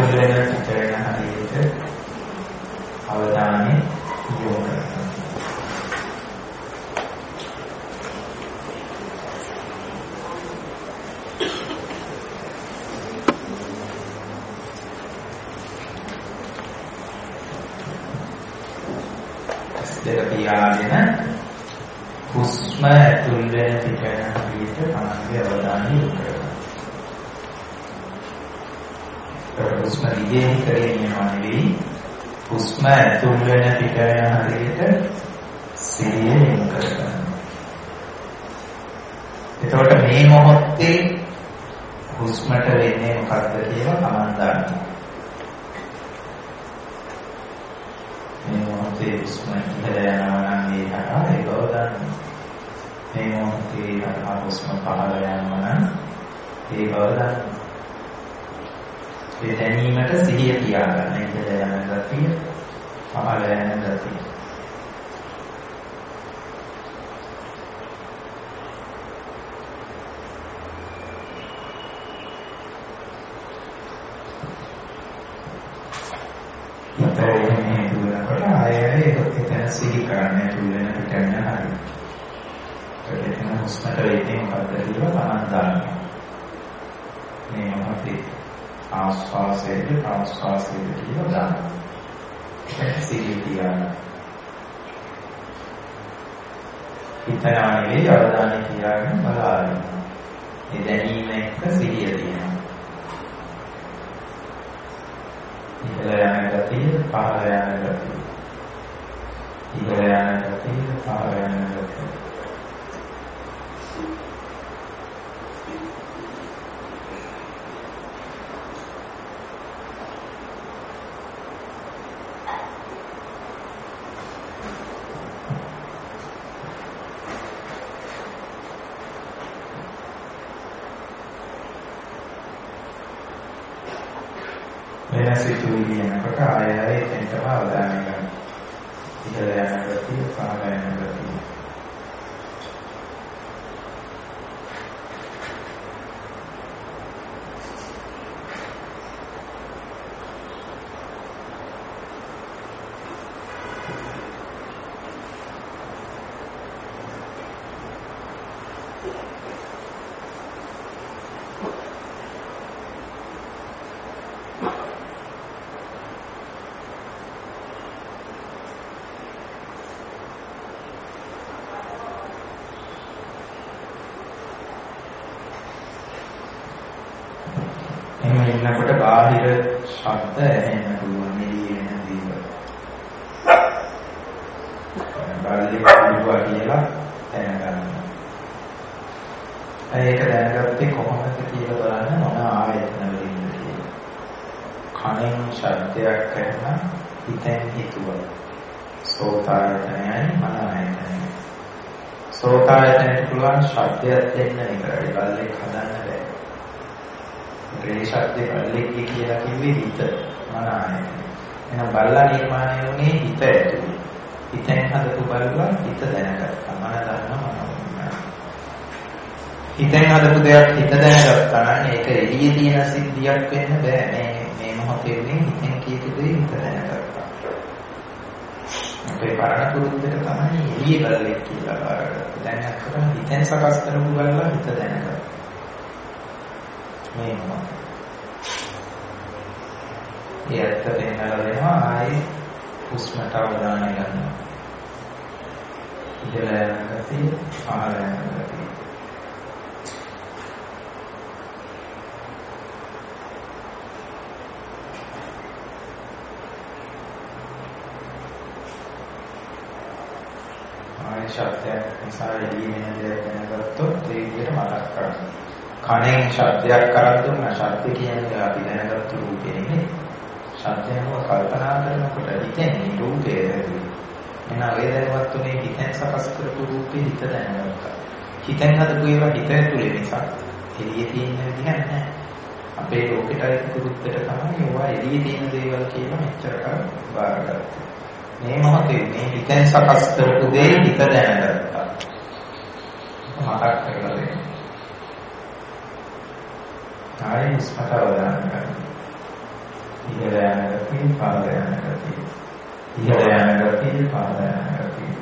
වෙන පිට වෙන හරියට අවධානය යොමු කරනවා. දෙක පියාගෙන හුස්ම ඇතුල් වෙන පිට වෙන හරියට තමන්ගේ අවධානය යොමු කරනවා. හුස්ම දිගේ කරේ යනවා නෙවෙයි හුස්ම ඇතුල් වෙන පිට වෙන හරියට සිහිය යොමු කරනවා. එතකොට මේ මොහොතේ හුස්මට වෙන්නේ මොකක්ද කියලා තමන් දන්නවා. මේ මොහොතේ හුස්ම ඉහළ යනවා නම් ඒ හරහා ඒ බව දන්නවා. මේ මොහොතේ හුස්ම පහළ යනවා නම් ඒ බව දන්නවා. ඒ දැනීමට සිහිය තියාගන්න. ඉහළ යන ගතිය, පහළ යන ගතිය. මතකයේ දුරකට ආයෙත් එතන සිහි කරන්නේ තුලෙන පිටගෙන හරි. ඒකෙන් හුස්මට වෙන්නේ මොකද්ද කියලා තමන් දන්නවා. මේ මොහොතේ ආස්වාසයේ ප්‍රාස්වාසයේ කියලා දන්නවා. ඒක සිහි තියාගන්න. හිතනවා නෙවෙයි අවධානය තියාගෙන බලන්න. මේ දැනීම එක්ක සිහිය තියෙනවා. ඉහළ යන ගතිය, පහළ යන ගතිය. ඉහළ යන ගතිය, පහළ යන ගතිය. වෙන සිතුවිලි යනකොට ආයෙ එතනටම අවධානය ගන්න. ඉහළ යන ගතිය, පහළ යන ගතිය. ඉන්නකොට බාහිර ශබ්ද ඇහෙන්න පුළුවන් නිදි වෙන දේවල්. බාහිර කිව්වා කියලා දැනගන්න. ඒක දැනගත්තේ කොහොමද කියලා බලන්න මොන ආයතන වලින්ද කියලා. කනෙන් ශබ්දයක් ඇහෙන හිතෙන් හිතුවා. සෝතායතනයයි මන ආයතනයයි. සෝතායතනයට පුළුවන් ශබ්දයක් දෙන්න විතරයි. බල්ලෙක් හදන්න බෑ. ඒ ශබ්දේ බල්ලෙක්ගේ කියලා කිව්වේ හිත මන ආයතනය. එහෙනම් බල්ලා නිර්මාණය වුණේ හිත ඇතුලේ. හිතෙන් හදපු බල්ලා හිත දැනගත්තා. මන දන්නවා. හිතෙන් හදපු දෙයක් හිත දැනගත්තා නම් ඒක එළියේ තියෙන සිද්ධියක් වෙන්න බෑ. මේ මොහොතේ හිතෙන් කීතු දේ හිත දැනගත්තා. අපේ පරණ පුරුද්දට තමයි එළියේ බල්ලෙක් කියලා බාරගත්තා. දැන් අක්කර හිතෙන් සකස් කරපු බල්ලා හිත දැනගත්තා. මේ මොහොත. ඒ ඇත්ත පෙන්නලා දෙනවා ආයේ හුස්මට අවධානය ගන්නවා. ඉහළ යන ගතිය, පහළ යන ගතිය. ආයේ ශබ්දයක් නිසා එළියේ වෙන දෙයක් දැනගත්තොත් ඒ විදිහට මතක් කරගන්න. කණෙන් ශබ්දයක් කරක් දුන්නා. ශබ්ද කියන්නේ අපි දැනගත්තු රූපේ නෙමෙයි. ශබ්දයම කල්පනා කරනකොට හිතෙන්නේ රූපේ දැක්කේ. එහෙනම් ඒ දැනවත් උනේ හිතෙන් සකස් කරපු රූපේ හිත දැනගත්තා. හිතෙන් හදපු ඒවා හිත ඇතුලේ නිසා එළියේ තියෙන විදිහ නැහැ. අපේ ලෝකෙටයි කුරුද්දට තමයි ඒවා එළියේ තියෙන දේවල් කියලා මෙච්චර කල් බාරගත්තා. මේ මොහොතේ මේ හිතෙන් සකස් කරපු දේ හිත දැනගත්තා. මතක් කරලා දෙන්න. ආයෙත් ස්පටව දාන්න. ඉහළ යන ගතිය, පහළ යන ගතිය. ඉහළ යන ගතිය, පහළ යන ගතිය.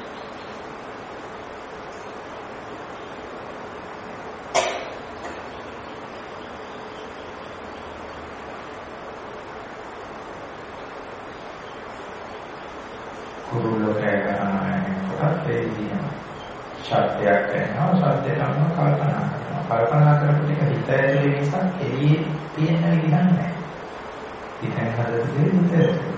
කුරුල්ලෝ කෑ ගහනවා එනකොට ඒ විදිහම ශබ්දයක් එනවා, ශබ්දයට අනුව කල්පනා කරනවා. කල්පනා කරපු ටික හිත ඇතුලේ නිසා එළියේ තියෙන විදිහක් නැහැ. හිතෙන් හදපු දේ හිත ඇතුලේ.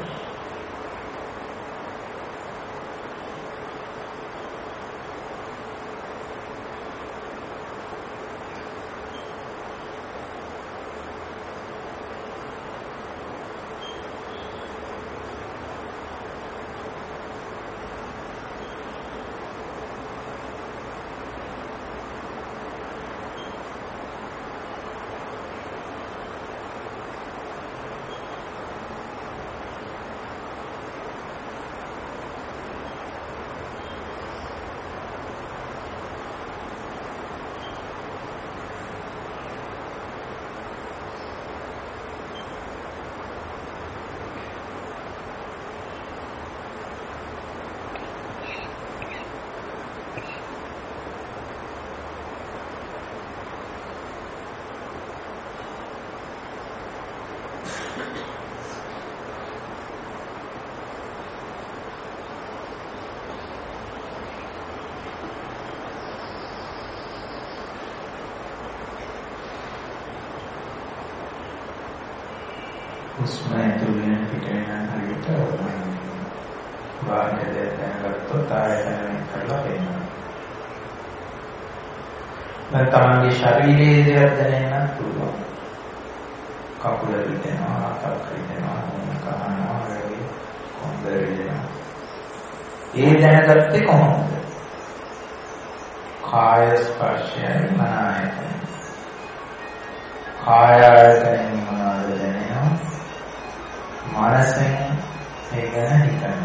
හුස්ම ඇතුළෙන් පිට වෙන හරියට බාහිර දෙයක් දැනගත්තොත් ආයතනය කරලා පෙන්නනවා. දැන් තමන්ගේ ශරීරයේ දේවල් දැනෙන්නත් පුළුවන්. කකුල රිදෙනවා, අතක් රිදෙනවා, මොන කනවා වගේ කොන්ද රිදෙනවා. ඒ දැනගත්තේ කොහොමද? කාය ස්පර්ශයයි මන ආයතනය. කාය ආයතනයෙන් මොනවද දැනෙනවා? මනසෙන් ඒ ගැන හිතන.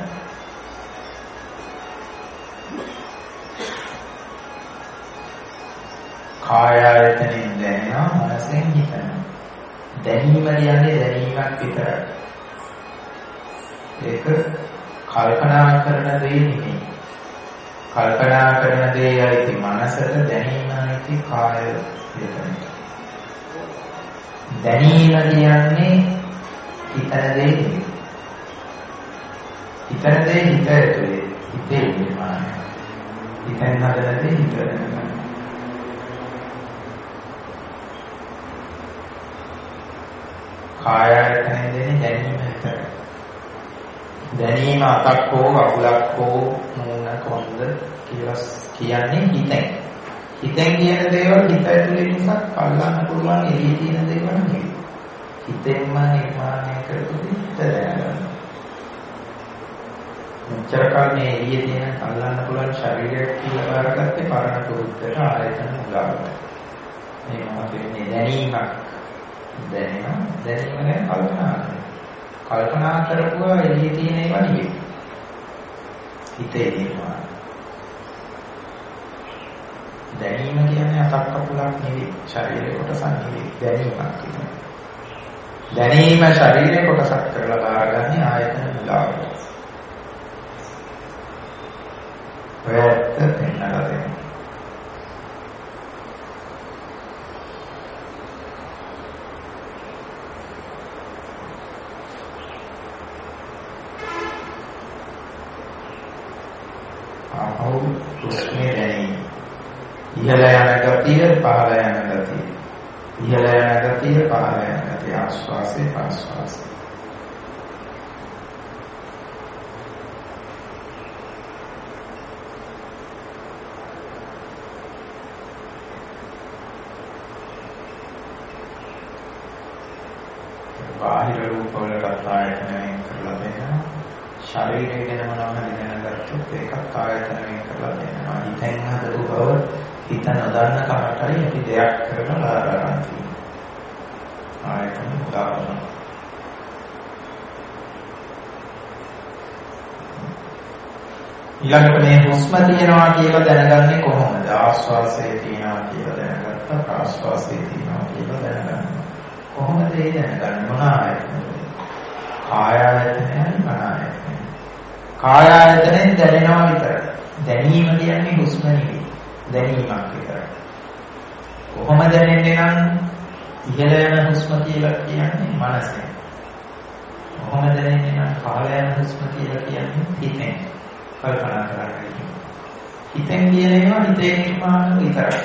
කාය ආයතනයෙන් දැනෙනවා, මනසෙන් හිතන. දැනීම කියන්නේ දැනීමක් විතරයි. ඒක කල්පනා කරන දේ නෙමෙයි. කල්පනා කරන දේ යයි මනසට, දැනීම යයි කාය ආයතනයට. දැනීම කියන්නේ හිතන දේ නෙමෙයි. හිතන දේ හිත ඇතුලේ, හිතේ නිර්මාණය. හිතෙන් හදන දේ හිත දැනගන්න. කාය ආයතනයෙන් දෙන්නේ දැනීම විතරයි. දැනීම අතක් හෝ අකුලක් හෝ මූණ කොන්ද කියලා කියන්නේ හිතෙන්. හිතෙන් කියන දේවල් හිත ඇතුලේ නිසා කල්ලාන්න පුළුවන් එළියේ තියෙන දේවල් නෙවෙයි. හිතෙන්ම නිර්මාණය කරපු හිත දැනගන්න. මෙච්චර කාල මේ එළියේ තියෙන කල්ලාන්න පුළුවන් ශරීරයක් කියලා බාරගත්තේ පරණ පුරුද්දට ආයතන උදාවට. මේ මොහොතේ දැනීමක් දැනීම ගැන කල්පනා කරනවා. කල්පනා කරපුවා එළියේ තියෙන ඒවා නෙවෙයි. හිතේ තියෙනවා. දැනීම කියන්නේ අතක් කකුලක් නෙවෙයි, ශරීරේ කොටසක් නෙවෙයි, දැනීමක් කියන්නේ. දැනීම ශරීරේ කොටසක් කරලා බාරගන්නේ ආයතන මුලාවට. ඔයත් පෙන්නලා දෙන්න. හුස්මේ දැනීම. ඉහළ යන ගතිය, පහළ යන ගතිය. ඉහළ යන ගතිය, පහළ යන ගතිය. ආශ්වාසය, ප්‍රශ්වාසය. බාහිර රූප වලට ආයතනයෙන් කරලා දෙනවා. ශරීරය ගැන මොනවා හරි දැනගත්තොත් ඒකත් ආයතනයෙන් කරලා දෙනවා. හිතෙන් හදපු බව හිත නොදන්න කමටයි අපි දෙයක් කරලා ලාගන්න තියෙන්නේ. ආයතන උදාහරණ. ඊළඟට මේ හුස්ම තියෙනවා කියලා දැනගන්නේ කොහොමද? ආශ්වාසයේ තියෙනවා කියලා දැනගත්තා, ප්‍රාශ්වාසයේ තියෙනවා කියලා දැනගන්න. කොහොමද ඒ දැනගන්නේ? මොන ආයතනද? කාය ආයතනයයි මන ආයතනයයි. කාය ආයතනෙන් දැනෙනවා විතරයි. දැනීම කියන්නේ හුස්ම නෙවෙයි. දැනීමක් විතරයි. කොහොම දැනෙන්නේ නම් ඉහළ යන හුස්ම කියලා කියන්නේ මනසෙන්. කොහොම දැනෙන්නේ නම් පහළ යන හුස්ම කියලා කියන්නේ හිතෙන්. කල්පනා කරලා හිතෙන් කියනවා හිතේ නිර්මාණ විතරයි.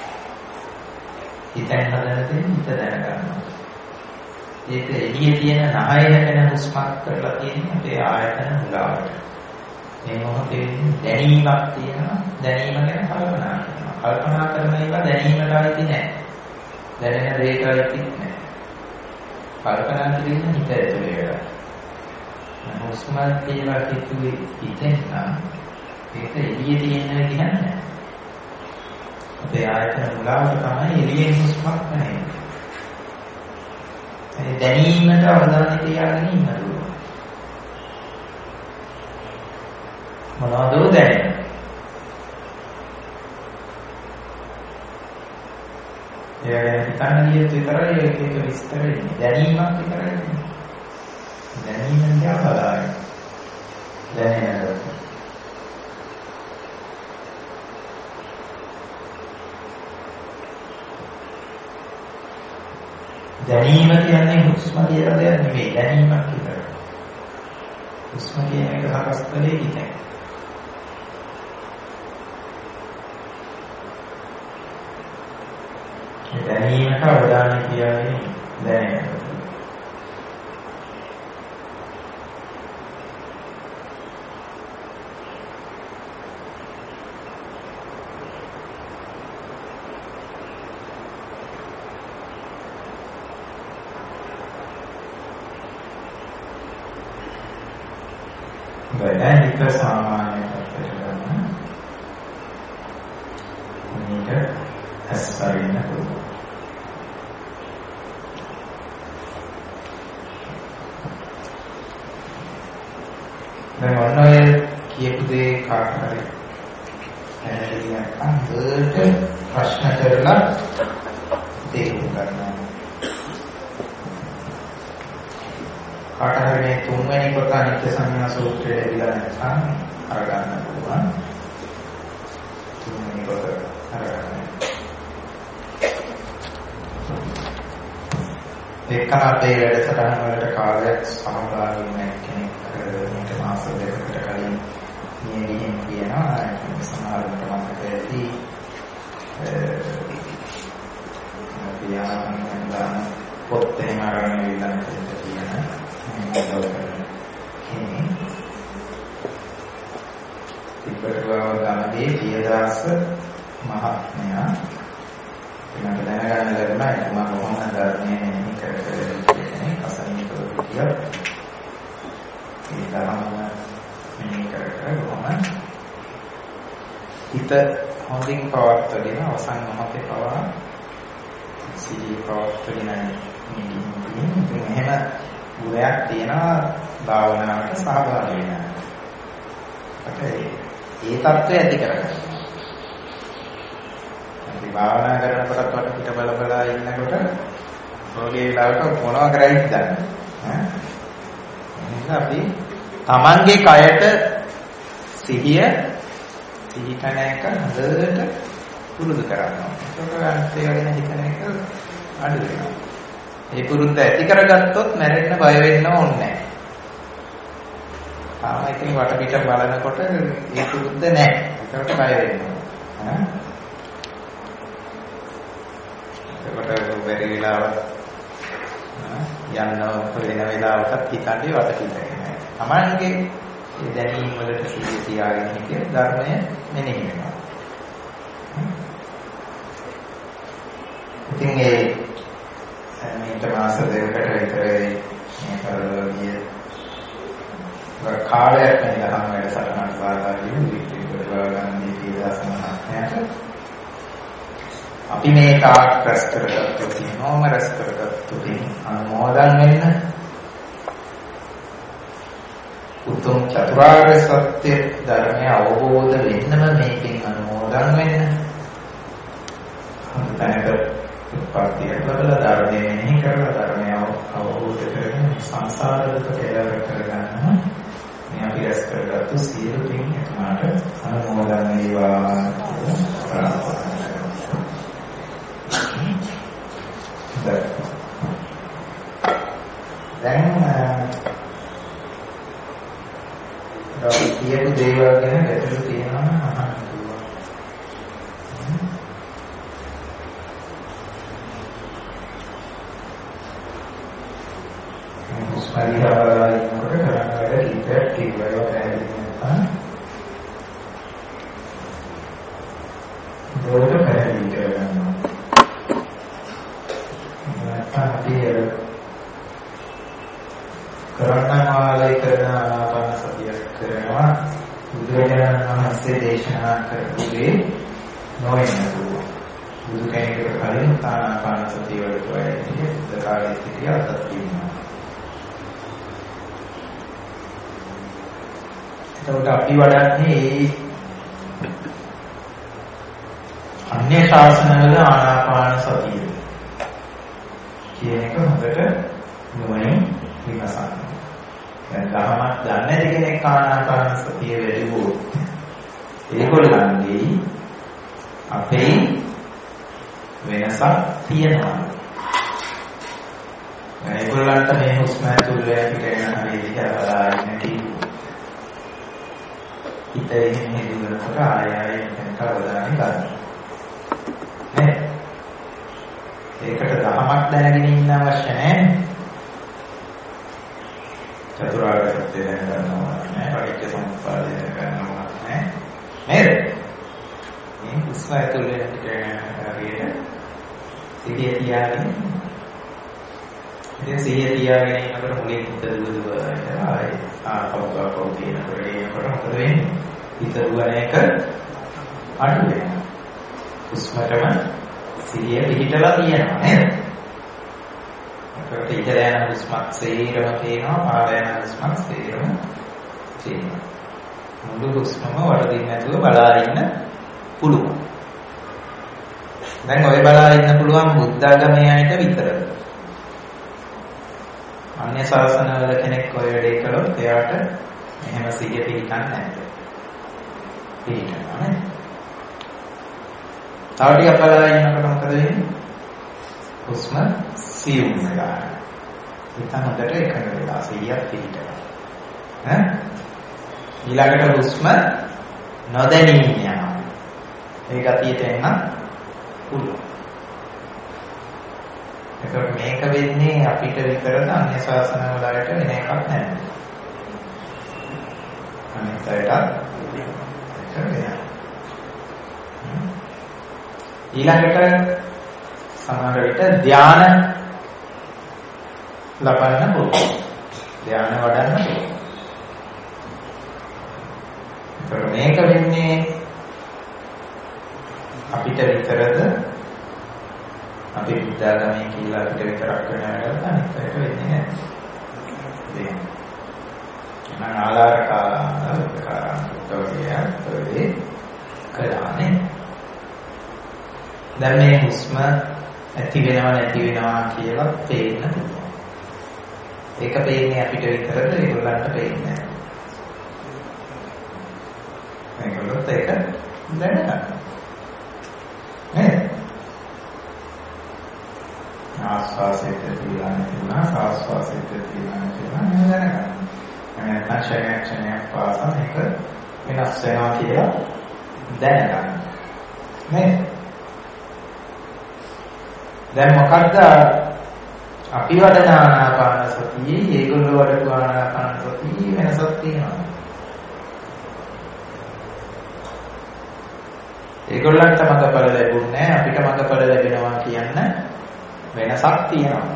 හිතෙන් හදන දේ හිත දැනගන්නවා. ඒක එළියේ තියෙන නහය හැපෙන හුස්මක් කරලා තියෙන්නේ අපේ ආයතන මුලාවට. මේ මොහොතේ දැනීමක් තියෙනවා. දැනීම ගැන කල්පනා කරනවා. කල්පනා කරන ඒවා දැනීමට අයිති නැහැ. දැනෙන දෙයට අයිති නැහැ. කල්පනා කිරීම හිත ඇතුලේ වෙලා. හුස්ම කියලා හිතුවේ හිතෙන් නම් ඒක එළියේ තියෙන කියන්නේ. අපේ ආයතන මුලාවට තමයි එළියේ හුස්මක් නැහැ. ඒ දැනීමට අවධානය තියාගෙන ඉන්න ඕන. මොනවද දැනෙන්නේ? ඒ හිතන්න ගියොත් විතරයි ඒක විස්තර වෙන්නේ. දැනීමක් විතරයි. දැනීමෙන් යාපලායි. දැනෙනවා. දැනීම කියන්නේ හුස්ම කියලා දෙයක් නෙවෙයි. දැනීමක් විතරයි. හුස්ම කියන එක සකස් කළේ හිතෙන්. දැනීමට අවධානය තියාගෙන දැනෙනවා. හිත සාමාන්‍ය තත්ත්වයට ගන්න. මේක ඇස්සරින්න පුළුවන්. දැන් ඔන්න ඔය කියපු දේ කාට හරි පැහැදිලි නැත්නම් හොඳට ප්‍රශ්න කරලා තේරුම් ගන්නවා. කාට හරි මේ තුන්වෙනි කොට අනිත්‍ය සංඥා සූත්‍රය ඇවිල්ලා නැත්නම් අරගන්න පුළුවන්. තුන්වෙනි කොට අරගන්න. ඒක අපේ වැඩසටහන වලට කාලයක් සහභාගී වෙන කෙනෙක් මේක මාස දෙකකට කලින් මේ විදිහෙන් කියනවා. සමහරවිට මතක ඇති පියාණන් පොත් එහෙම අරගෙන ඉන්න කියන ඉපරවව ගමදී පියදාස මහත්මයා මට දැනගන්න ලැබුණා ඒක මම කොහොමද ධර්මයේ මෙහි කරගෙන අසන්නකෝ කිය. ඒ ධර්ම මෙහි කරගෙන හිත හොඳින් පවත්වාගෙන අවසන් මොහොතේ පවා සිහි පවත්වාගෙන එහෙම ගුණයක් තියෙනවා භාවනාවට සහභාගී වෙනවා. ඒ තත්ත්වය ඇති කරගන්න. අපි භාවනා කරනකොට වට පිට බල බලා ඉන්නකොට රෝගී වෙලාවට මොනවා කරයිද දන්නේ. එහෙනම් අපි Tamange කයට සිහිය සිහිකන එක හොඳට පුරුදු කරනවා. ඒක අන්තය ගැන හිතන එක අඩු වෙනවා. මේ පුරුද්ද ඇති කරගත්තොත් මැරෙන්න බය වෙන්න ඕනේ නැහැ. තාම ඉතින් වටපිට බලනකොට ඒ පුරුද්ද නැහැ. ඒකට බය වෙන්න ඕනේ. ඒකට බැරි වෙලාවක් යන්න වෙන වෙලාවකත් හිතන්නේ වටපිට එන්නේ. Tamange ඒ දැනීම වලට සිහිය තියාගෙන ඉන්නේ ධර්මය මෙනෙහි වෙනවා. ඉතින් මේක මාස දෙකකට විතර මේ පරිලෝකීය කාලයක් නිලහම් වැඩසටහනක් වාදාගෙන විද්‍යාවගන්නේ පියදාසමහත්මයාට අපි මේ තාක් රැස් කරගත්තු තියෙනවම රැස් කරගත්තු අනුමෝදන් වෙන්න උතුම් චතුරාර්ය සත්‍ය ධර්මය අවබෝධ වෙන්නම මේකෙන් අනුමෝදන් වෙන්න. තැනක උත්පත්තිය ලැබලා ධර්මයෙන් මෙහි කරලා ධර්මය අවබෝධ කරගෙන සංසාර දුක කෙලවර කරගන්නවා. මේ අපි රැස් කරගත්තු සියලු පින් එතුමාට අනුමෝදන් වේවා ප්‍රාර්ථනා කරනවා. දැන් කියපු දේවල් ගැන ගැටලු තියෙනවා නම් අහන්න පුළුවන්. පරිහාරය ඉන්නකොට කරන්න වැඩ කීපයක් කිව්වා පැහැදිලි නැත්නම් ඒක පැහැදිලි කරගන්නවා. නැත්නම් අපි කරන්න වාලේ කරන ආනාපාන සතිය කරනවා බුදුරජාණන් වහන්සේ දේශනා කරපු දේ නොවෙන්න පුළුවන්. බුදු කෙනෙකුට කලින් ආනාපාන සතිය වලට වැඩි බුද්ධ කාලයේ සිටිය අතත් තියෙනවා. එතකොට අපි වඩන්නේ අන්‍ය ශාසනවල ආනාපාන සතිය කියන එක හොඳට නුවණින් විමසන්න. දැන් ධර්මයක් දන්නේ නැති කෙනෙක් ආනාපාන සතිය වැඩිවුවොත් ඒගොල්ලන්ගේ අපේ වෙනසක් තියෙනවා. ඒගොල්ලන්ට මේ හුස්ම ඇතුළේ පිටගෙන හරි දිහා බලාගෙන ඉන්නවා. ඉතින් මේ දුරකට ආයෙ කවදානි ගන්න. නේ? ඒකට ධර්මයක් දැනගෙන ඉන්න අවශ්‍ය නැහැ. චතුරාර්ය සත්‍ය දැනගන්නවා නෑ, පටිච්ච සමුප්පාදය දැනගන්නවා නෑ. නේද? මේ හුස්ම ඇතුළේ හරියට සිහිය තියාගෙන ඉතින් සිහිය තියාගෙන ඉන්නකොට මුලින් හිත දුවදුව ඉඳලා ආයේ ආපෞපෞ තියෙනකොට ඒකට මොකද වෙන්නේ? හිත දුවන එක අඩු වෙනවා. හුස්මටම සිහිය පිහිටලා තියෙනවා නේද? ඒකට ඉතල යන හුස්මත් සේරම තියෙනවා, පාර යන හුස්මත් සේරම තියෙනවා. මුළු හුස්මම වරදින් නැතුව බලා ඉන්න පුළුවන්. දැන් ඔය බලා ඉන්න පුළුවන් බුද්ධ ආගමේ අයට විතරද? අන්‍ය ශාසනවල කෙනෙක් ඔය වැඩේ කළොත් එයාට එහෙම සිහිය පිළිගන්නේ නැහැ. පිළිගන්නවා නේද? තව ටිකක් බලා ඉන්නකොට මොකද වෙන්නේ? හුස්ම සියුම් වෙලා. හිත හොඳට එකඟ වෙලා සිහිය පිළිගන්නවා. ඈ? ඊළඟට හුස්ම නොදැනී යනවා. ඒ ගතියට එන්න පුළුවන්. ඒකට මේක වෙන්නේ අපිට විතරද අන්‍ය ශාසන වලට වෙන එකක් නැහැ. අනිත් අයටත් ඊළඟට සමහර විට ධානය ලබන්න පුළුවන්. ධානය වඩන්න පුළුවන්. ඒකට මේක වෙන්නේ අපිට විතරද? අපි බුද්ධාගමේ කියලා අපිට විතරක් වෙන වැඩක් අනිත් අයට වෙන්නේ නැහැ. ඒක. මම ආලාරකාරාන්තෝරිය කරානේ. දැන් මේ හුස්ම ඇති වෙනව නැති වෙනවා කියලා පේන්න පුළුවන්. ඒක පේන්නේ අපිට විතරද? ඒගොල්ලන්ට පේන්නේ නැහැ. ඒගොල්ලොත් ඒක දැනගන්න. නේද? ආස්වාසයට තියලා නැතිනවා, ආස්වාසයට තියලා නැතිනවා නේද දැනගන්න. නැත්නම් ක්ෂණයක් පාසා මේක වෙනස් වෙනවා කියලා දැනගන්න. නේද? දැන් මොකද්ද අපි වඩන ආනාපාන සතියේ ඒගොල්ලෝ වඩපු ආනාපාන සතියේ වෙනසක් තියෙනවා. ඒගොල්ලන්ට මඟපල ලැබුණේ නැහැ, අපිට මඟපල ලැබෙනවා කියන්න වෙනසක් තියෙනවා.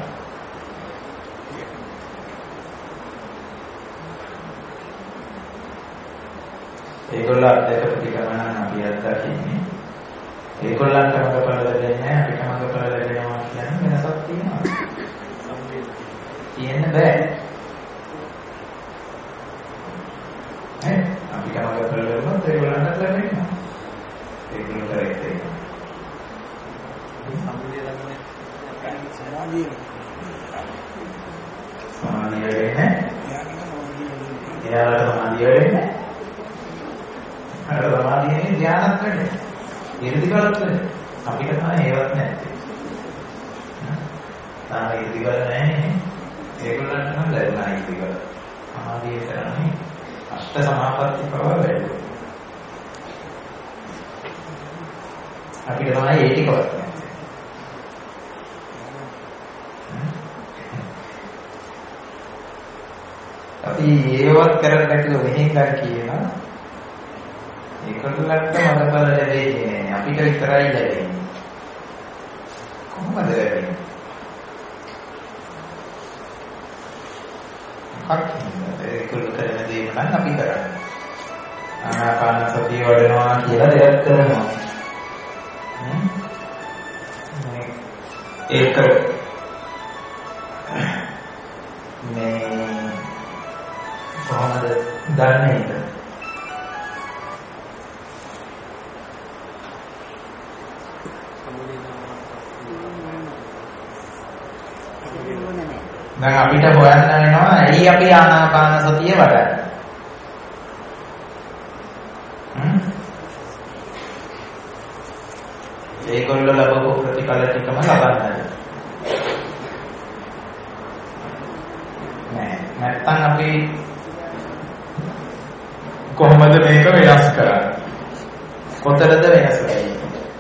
ඒගොල්ලෝ අත්දැක ප්‍රතිගමනන අපි අත්දකින්නේ. ඒගොල්ලන්ට මඟපල ලැබෙන්නේ නැහැ, අපිට මඟපල ලැබෙනවා කියන වෙනසක් තියෙනවා. කියන්න බෑ. අපිට මඟපල ලැබුණොත් ඒගොල්ලන්ට ලැබෙනවා. ඒගොල්ලෝ කරේ ඒක. සම්පූර්ණ ලැබුණේ සමාධිය වෙන්නේ එයාලට සමාධිය වෙන්නේ අර සමාධියේ ධ්‍යානත් වෙන්නේ ඉර්ධිකලත් වෙන්නේ අපිට තමයි ඒවත් නැත්තේ තාම ඉර්ධිකල නැහැ ඒගොල්ලන්ට නම් ලැබුණා ඉර්ධිකල සමාධිය කරන්නේ අෂ්ට සමාපatti ප්‍රව වැඩි අපිට තමයි ඒ ටිකවත් අපි ඒවත් කරන්නේ නැතිව මෙහෙන් ගන්න කියනවා ඒකලට මතකල ලැබෙන්නේ නැහැ අපිට විතරයි ලැබෙන්නේ කොහොමද ලැබෙන්නේ ඒකලට කරන දේ නම් අපි කරන්නේ ආනාපාන සතිය වඩනවා කියලා දෙයක් කරනවා ඒක මේ කොහොමද දන්නේ ඒක? දැන් අපිට හොයන්න වෙනවා ඇයි අපි ආනාපාන සතිය වඩන්නේ? ඒගොල්ලෝ ලැබපු ප්‍රතිඵල ටිකම ලබන්නද? නැත්තම් අපි කොහොමද මේක වෙනස් කරන්නේ? කොතරද වෙනස් කරන්නේ?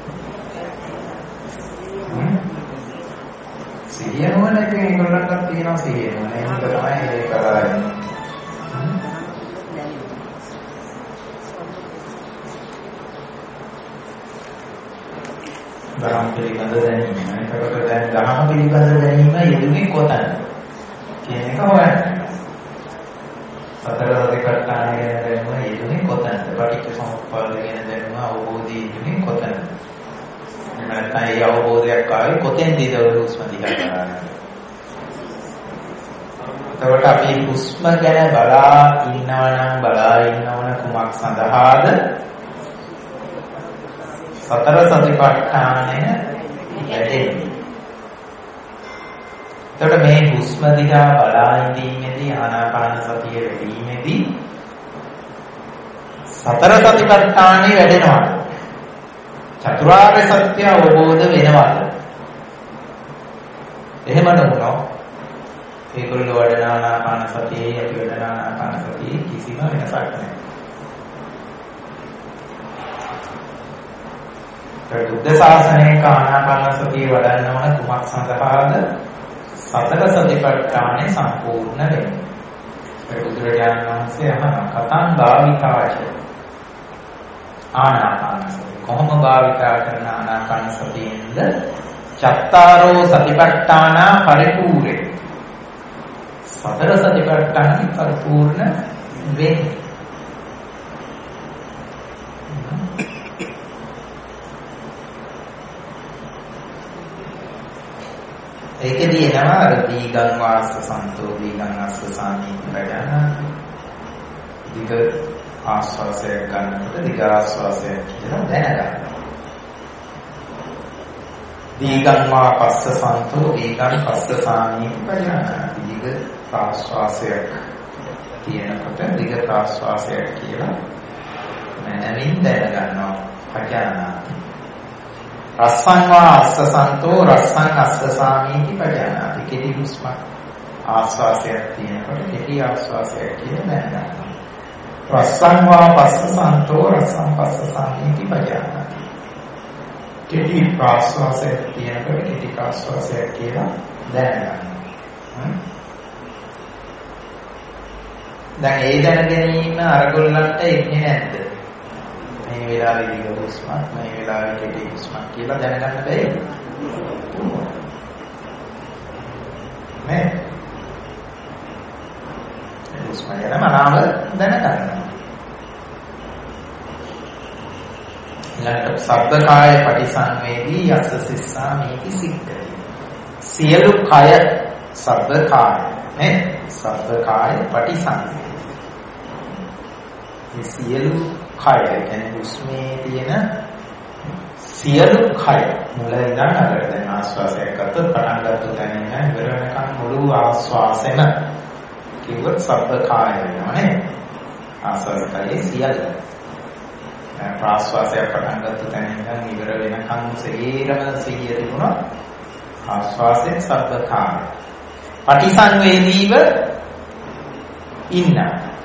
සිහියම නැති ඒගොල්ලන්ට තියෙනවා සිහියම. ඒක තමයි ඒ කරන්නේ. ධර්ම පිළිබඳ දැනීම. ඒකට දැන් ධර්ම පිළිබඳ දැනීම යෙදුනේ කොතනද? කියන එක හොයන්න. සතර සතිපට්ඨාන ගැන දැනුම යෙදුනේ කොතනද? පටිච්චසමුප්පාද ගැන දැනුම අවබෝධය යෙදුනේ කොතනද? නැත්නම් ඒ අවබෝධයක් ආවේ කොතෙන්ද හුස්ම දිහා බලන්නේ? එතකොට අපි හුස්ම ගැන බලා ඉන්නවනම් කුමක් සඳහාද? සතර සතිපට්ඨානය වැඩෙන්නේ. එතකොට මේ හුස්ම දිහා බලා ඉඳීමේදී ආනාපාන සතිය වැඩිීමේදී සතර සතිපට්ඨානෙ වැඩෙනවා. චතුරාර්ය සත්‍ය අවබෝධ වෙනවා. එහෙම නොවුනොත් ඒගොල්ලෝ වඩන ආනාපාන සතියේ අපි වඩන ආනාපාන සතියේ කිසිම වෙනසක් නැහැ. බුද්ධ ශාසනයක ආනාපාන සතිය වඩන්න ඕන කුමක් සඳහාද? සතර සතිපට්ඨානෙ සම්පූර්ණ වෙන්නේ. ඒ බුදුරජාණන් වහන්සේ අහන කතං භාවිකාච ආනාපාන සතිය කොහොම භාවිතා කරන ආනාපාන සතියෙන්ද චත්තාරෝ සතිපට්ඨානා පරිපූර්ණේ සතර සතිපට්ඨානෙ පරිපූර්ණ වෙන්නේ. ඒකදී එනවා අර දීගං වාස්ස සන්තෝ දීගං අස්ස සාමී ප්‍රජානාති. දීග ආස්වාසය ගන්නකොට දීග ආස්වාසය කියලා දැනගන්න. දීගං වා පස්ස සන්තෝ දීගං පස්ස සාමී ප්‍රජානාති. දීග ආස්වාසයක් තියෙනකොට දීග ආස්වාසයක් කියලා මනමින් දැනගන්නවා. ප්‍රජානාති. රස්සං වා අස්ස සන්තෝ රස්සං අස්ස සාමීති පජානාති. කෙටි හුස්ම ආස්වාසයක් තියෙනකොට කෙටි ආස්වාසයක් කියලා දැනගන්නවා. රස්සං වා පස්ස සන්තෝ රස්සං පස්ස සාමීති පජානාති. කෙටි ආස්වාසයක් තියෙනකොට කෙටි ආස්වාසයක් කියලා දැනගන්නවා. දැන් ඒ දැන ගැනීම අරගොල්ලන්ට එන්නේ නැද්ද? මේ වෙලාවේ දීග හුස්මක් මේ වෙලාවේ කෙටි හුස්මක් කියලා දැනගන්න බැහැ. නේ? හුස්ම ගැන මනාව දැනගන්න. ඊළඟට සබ්බකාය පටිසංවේදී යස්ස සිස්සා මේකි සිද්ධයි. සියලු කය සබ්බකාය නේ? සබ්බකාය පටිසංවේදී. මේ සියලු කය කියන්නේ හුස්මේ තියෙන සියලු කය මුල ඉඳන් අගට දැන් ආස්වාසයක් ගත්තොත් පටන් ගත්ත තැන ඉඳන් ඉවර වෙනකන් මුළු ආස්වාසෙම කිව්වොත් සබ්බ කාය වෙනවා නේද? ආස්වාසකයේ සියල්ල. ප්‍රාස්වාසයක් පටන් ගත්ත තැන ඉඳන් ඉවර වෙනකන් සේරම සිහිය තිබුණා ආස්වාසයෙන් සබ්බ කාය. පටිසංවේදීව ඉන්න.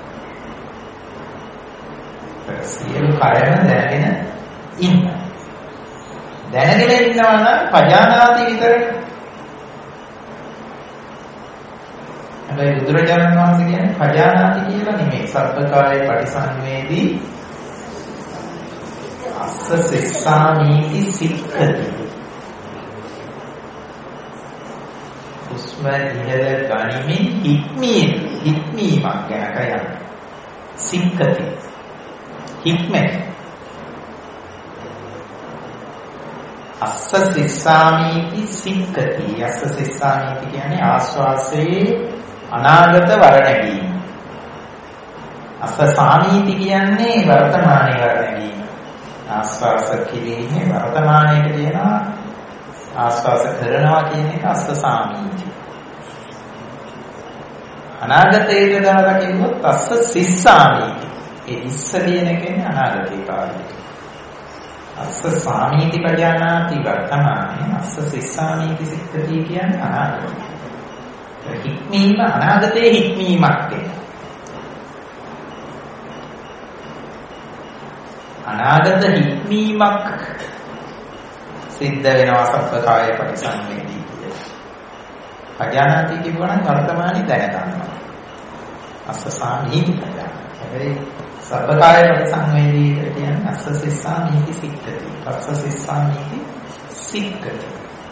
සියලු කයම දැනගෙන ඉන්න. දැනගෙන ඉන්නවා නම් පජානාති විතරයි. හැබැයි බුදුරජාණන් වහන්සේ කියන්නේ පජානාති කියලා නෙමෙයි. සබ්බකාය පටිසංවේදී අස්ස සිස්සාමීති සික්ඛති. උස්ම ඉහළ ගනිමින් හික්මීමක් ගැන කියනවා. සික්ඛති. හික්මෙන් අස්ස සිස්සාමීති සික්ඛති. අස්ස සිස්සාමීති කියන්නේ ආස්වාසයේ අනාගත වරණැගීම. අස්ස සාමීති කියන්නේ වර්තමානයේ වරණැගීම. ආස්වාස කිරීමේ වර්තමානයේ කියනවා ආස්වාස කරනවා කියන එක අස්ස සාමීති. අනාගතයේ දාලා කිව්වොත් අස්ස සිස්සාමීති. ඒ ඉස්ස කියන එකෙන් අනාගතේ කාලේ. අස්ස සාමීති පජානාති වර්තමානේ අස්ස සිස්සාමීති සික්ඛති කියන්නේ අනාගතය. හික්මීම අනාගතයේ හික්මීමක් තියෙනවා. අනාගත හික්මීමක් සිද්ධ වෙනවා සබ්බකාය පටිසංවේදී කියලා. පජානාති කියවනම් වර්තමානයේ දැන ගන්නවා. අස්ස සාමීති පජානාති. හැබැයි සබ්බකාය පටිසංවේදී කියන්නේ අස්ස සිස්සාමීති සික්ඛති. අස්ස සිස්සාමීති සික්ඛති.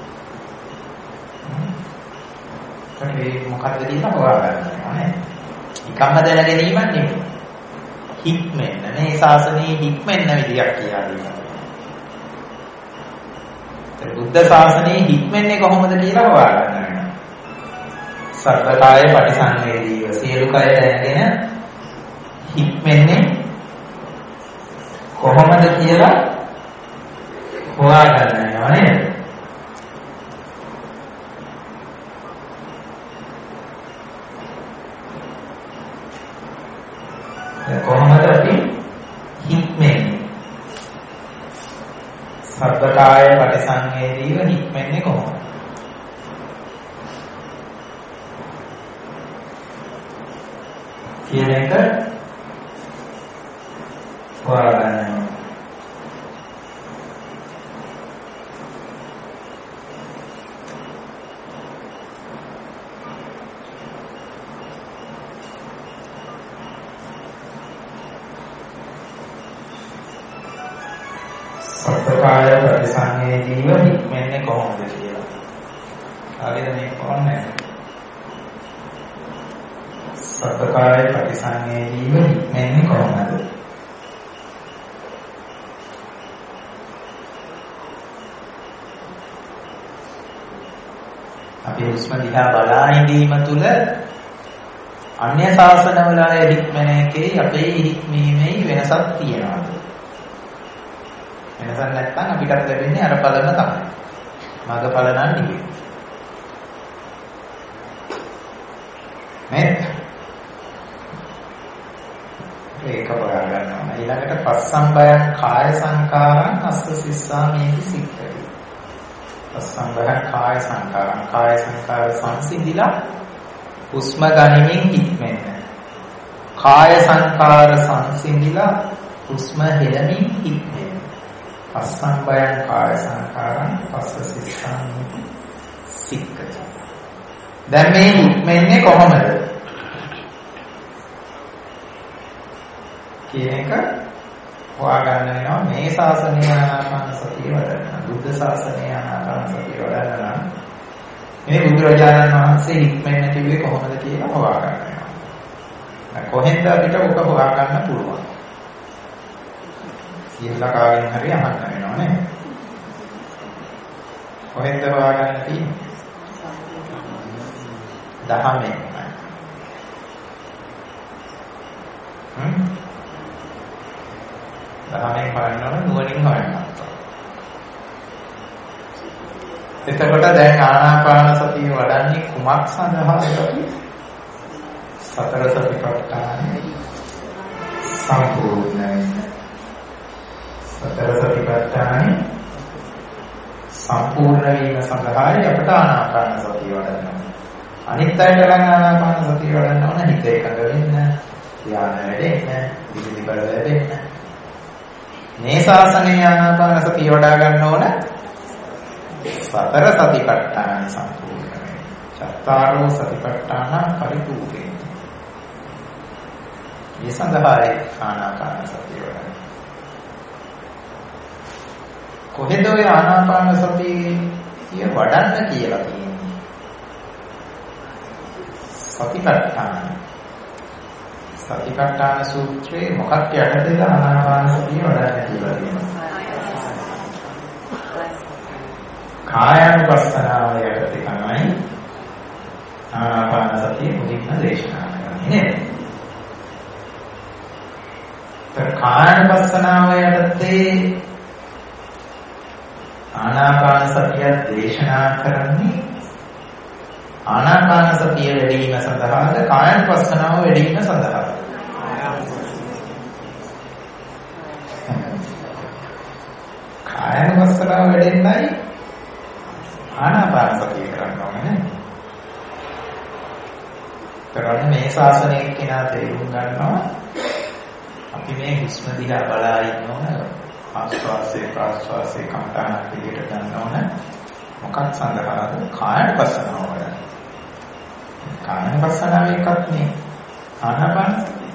ඒ මොකක්ද කියලා හොයාගන්න ඕනේ. නිකම්ම දැන ගැනීමක් නෙමෙයි. හික්මෙන්න මේ ශාසනයේ හික්මෙන්න විදියක් කියලා දෙනවා. ඒ බුද්ධ ශාසනයේ හික්මෙන්නේ කොහොමද කියලා හොයාගන්න වෙනවා. සබ්බකාය පටිසංවේදීව සියලු කය දැනගෙන හික්මෙන්නේ කොහොමද කියලා හොයාගන්න වෙනවා නේද? කොහොමද අපි හික්මෙන්නේ? සබ්බකාය පටිසංවේදීව හික්මෙන්නේ කොහොමද? කියන එක හොයාගන්න. සබ්බකාය පටිසංවේදීව හික්මෙන්නේ කොහොමද කියලා. හරිද මේ කොහොමද? සබ්බකාය පටිසංවේදීව හික්මෙන්නේ කොහොමද? අපි හුස්ම දිහා බලා ඉඳීම තුළ අන්‍ය ශාසනවල හික්මන එකේ අපේ හික්මීමේ වෙනසක් තියෙනවා. වෙනසක් නැත්නම් අපිටත් ලැබෙන්නේ අර පළම තමයි. මගපල නම් නෙවෙයි. නේද? ඒක හොයා ගන්නවා. ඊළඟට පස්සම්බයං කාය සංකාරං අස්ස සිස්සාමීති සික්ඛති. පස්සම්බයං කාය සංකාරං කාය සංකාර සංසිඳිලා හුස්ම ගනිමින් හික්මෙන්න. කාය සංකාර සංසිඳිලා හුස්ම හෙළමින් හික්මෙන්න. පස්සම්බයං කාය සංකාරං පස්ස සිස්සාමීති සික්ඛති. දැන් මේ හික්මෙන්නේ කොහොමද? කියන එක හොයාගන්න වෙනවා. මේ ශාසනය ආනාපාන සතිය වඩන්න. බුද්ධ ශාසනය ආනාපාන සතිය වඩන්න නම් මේ බුදුරජාණන් වහන්සේ හික්මෙන්න කිව්වේ කොහොමද කියලා හොයාගන්න වෙනවා. කොහෙන්ද අපිට ඔක හොයාගන්න පුළුවන්? කියලා කාගෙන් හරි අහන්න වෙනවා නේ. කොහෙන්ද හොයාගන්න තියෙන්නේ? දහමෙන්. දහමෙන් හොයනවනම් නුවණින් හොයන්න. එතකොට දැන් ආනාපාන සතිය වඩන්නේ කුමක් සඳහාද අපි? සතර සතිපට්ඨානෙ සම්පූර්ණ වෙන්න. සතර සතිපට්ඨානෙ සම්පූර්ණ වීම සඳහායි අපට ආනාපාන සතිය වඩන්න ඕනේ. අනිත් අයට නම් ආනාපාන සතිය වඩන්න ඕන හිත එකඟ වෙන්න, ධ්‍යාන වැඩෙන්න, විවිධ බල ලැබෙන්න. මේ ශාසනයේ ආනාපාන සතිය වඩා ගන්න ඕන සතර සතිපට්ඨාන සම්පූර්ණ වෙන්න. චත්තාරෝ සතිපට්ඨාන පරිපූර්ණයි. මේ සඳහායි ආනාපාන සතිය වඩන්න. කොහෙද ඔය ආනාපාන සතිය වඩන්න කියලා තියෙන්නේ? සතිපට්ඨාන සූත්‍රයේ මොකක්ද යටතේද ආනාපාන සතිය වඩන්න කියලා තියෙනවා? කායානුපස්සනාව යටතේ තමයි ආනාපාන සතිය මුලින්ම දේශනා කරන්නේ නේද? කායානුපස්සනාව යටතේ ආනාපාන සතිය දේශනා කරන්නේ ආනාපාන සතිය වැඩි වීම සඳහාද කායानुපස්සනාව වැඩි වීම සඳහාද? කායानुපස්සනාව වැඩෙන්නයි ආනාපාන සතිය කරන්න ඕනේ. කරන්නේ මේ ශාසනයේ කෙනා තේරුම් ගන්නවා අපි මේ හුස්ම දිහා බලා ඉන්නවනේ ආස්වාසේ ප්‍රාස්වාසේ කම්පන පිළිට ගන්න ඕන මොකක් සඳහාද? කායानुපස්සනාව වඩන්න. කායानुපස්සනාව එකක් නේ ආනාපාන සතිය.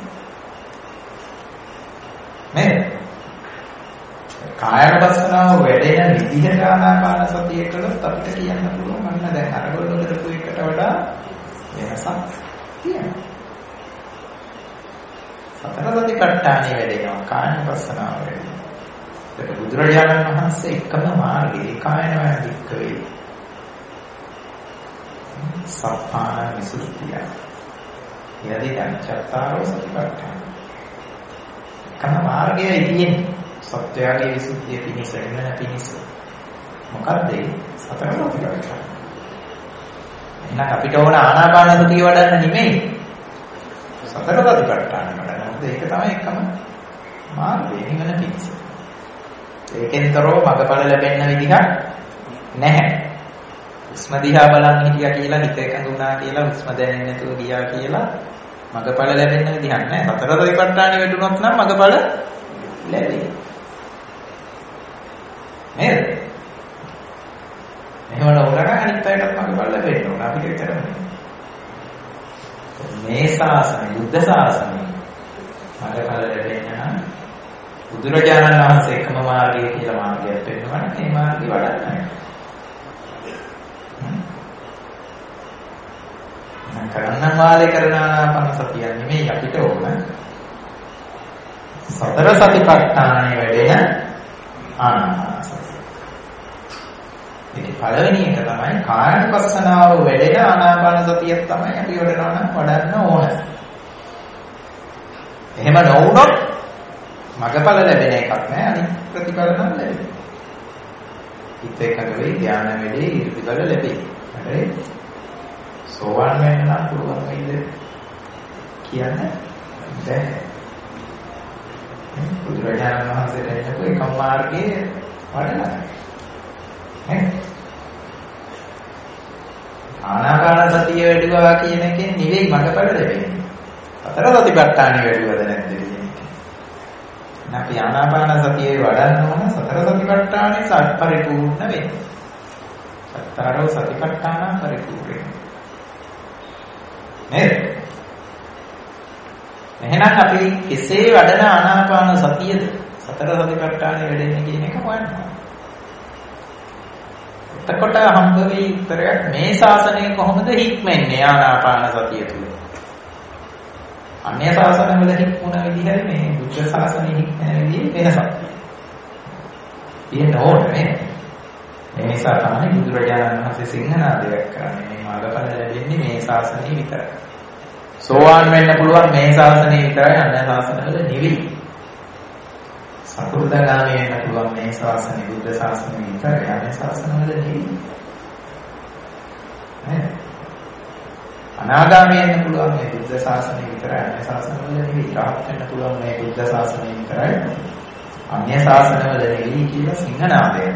නේද? කායानुපස්සනාව වැඩෙන විදිහට ආනාපාන සතිය කළොත් අපිට කියන්න පුළුවන් අන්න දැන් අරගොල්ලෝ කරපු එකට වඩා වෙනසක් තියෙනවා. සතර සතිපට්ඨානෙ වැඩෙනවා කායानुපස්සනාව වැඩෙනවා. ඒක බුදුරජාණන් වහන්සේ එකම මාර්ගයේ කායන වික්ක වේ. සප්පාන විසුද්ධිය. යදී චත්තාරෝ සතිපට්ඨාන. එකම මාර්ගයයි තියෙන්නේ. සත්‍යයේ විසුද්ධිය පිණිස වෙන පිණිස. මොකද්ද ඒ? සතර සතිපට්ඨාන. එහෙනම් අපිට ඕන ආනාපාන සතිය වඩන්න නෙමෙයි. සතර සතිපට්ඨාන වඩන්න. ඒක තමයි එකම මාර්ගය නිවන පිණිස. ඒකෙන්තරෝ මගපල ලැබෙන්න විදිහක් නැහැ. උස්ම දිහා බලන් හිටියා කියලා හිත එකඟ වුණා කියලා උස්ම දැනෙන්නේ නැතුව ගියා කියලා මගපල ලැබෙන්න විදිහක් නැහැ. සතර සතිපට්ඨානෙ වැටුනොත් නම් මගපල ලැබෙයි. නේද? එහෙම නොවුනනම් අනිත් අයටත් මගපල ලැබෙන්න ඕන. අපිට විතරම මේ ශාසනය බුද්ධ ශාසනය මගපල ලැබෙන්න නම් බුදුරජාණන් වහන්සේ එකම මාර්ගය කියලා මාර්ගයක් පෙන්වනවා. මේ මාර්ගය වඩන්න. කරන්න වාලේ කරන ආනාපාන සතිය නෙමෙයි අපිට ඕන. සතර සතිපට්ඨානෙ වැඩෙන ආනාපාන සතිය. ඒකේ පළවෙනි එක තමයි කායानुපස්සනාව වැඩෙන ආනාපාන සතිය තමයි අපි වඩන්න ඕන. එහෙම නොවුනොත් මගපල ලැබෙන එකක් නෑ. අනිත් ප්‍රතිඵල නම් ලැබෙයි. හිත එකඟ වෙයි, ධානය වැඩි, ඉරිපිබල ලැබෙයි. හරි? සෝවාන් වෙන්න නම් පුළුවන් වෙයිද කියන්නේ බැහැ. බුදුරජාණන් වහන්සේ දෙන්නකෝ එකම මාර්ගයේ වඩලා. ආනාපාන සතිය වැඩිවා කියන එකෙන් නෙවෙයි මගපල ලැබෙන්නේ. සතර සතිපට්ඨානෙ වැඩිවද නැද්ද කියන්නේ. අපි ආනාපාන සතියේ වඩන්න ඕන සතර සතිපට්ඨානෙ පරිපූර්ණ වෙන්න. සතරෝ සතිපට්ඨාන පරිපූර්ණ. නේද? එහෙනම් අපි කෙසේ වඩන ආනාපාන සතියද සතර සතිපට්ඨානෙ වැඩෙන්නේ කියන එක හොයන්න. එතකොට හම්බ වෙයි උත්තරයක් මේ ශාසනය කොහොමද හික්මන්නේ ආනාපාන සතිය තුළ. අන්‍ය ශාසනවල හික්මුණ විදිහයි මේ බුද්ධ ශාසනයේ හික්මන විදිහේ වෙනසක්. ඒක ඕනේ. මේ නිසා තමයි බුදුරජාණන් වහන්සේ සිංහනාදයක් කරන්නේ. මේ මාර්ගඵල ලැබෙන්නේ මේ ශාසනයේ විතරයි. සෝවාන් වෙන්න පුළුවන් මේ ශාසනයේ විතරයි, අන්‍ය ශාසනවල නෙවෙයි. සකෘදාගාමී වෙන්න පුළුවන් මේ ශාසනයේ බුද්ධ ශාසනයේ විතරයි, අන්‍ය ශාසනවල නෙවෙයි. අනාගාමී වෙන්න පුළුවන් මේ බුද්ධ ශාසනය විතරයි. අන්‍ය ශාසනවල නෙවෙයි. රහත් වෙන්න පුළුවන් මේ බුද්ධ ශාසනය විතරයි. අන්‍ය ශාසනවල නෙවෙයි කියලා සිංහනාදයක්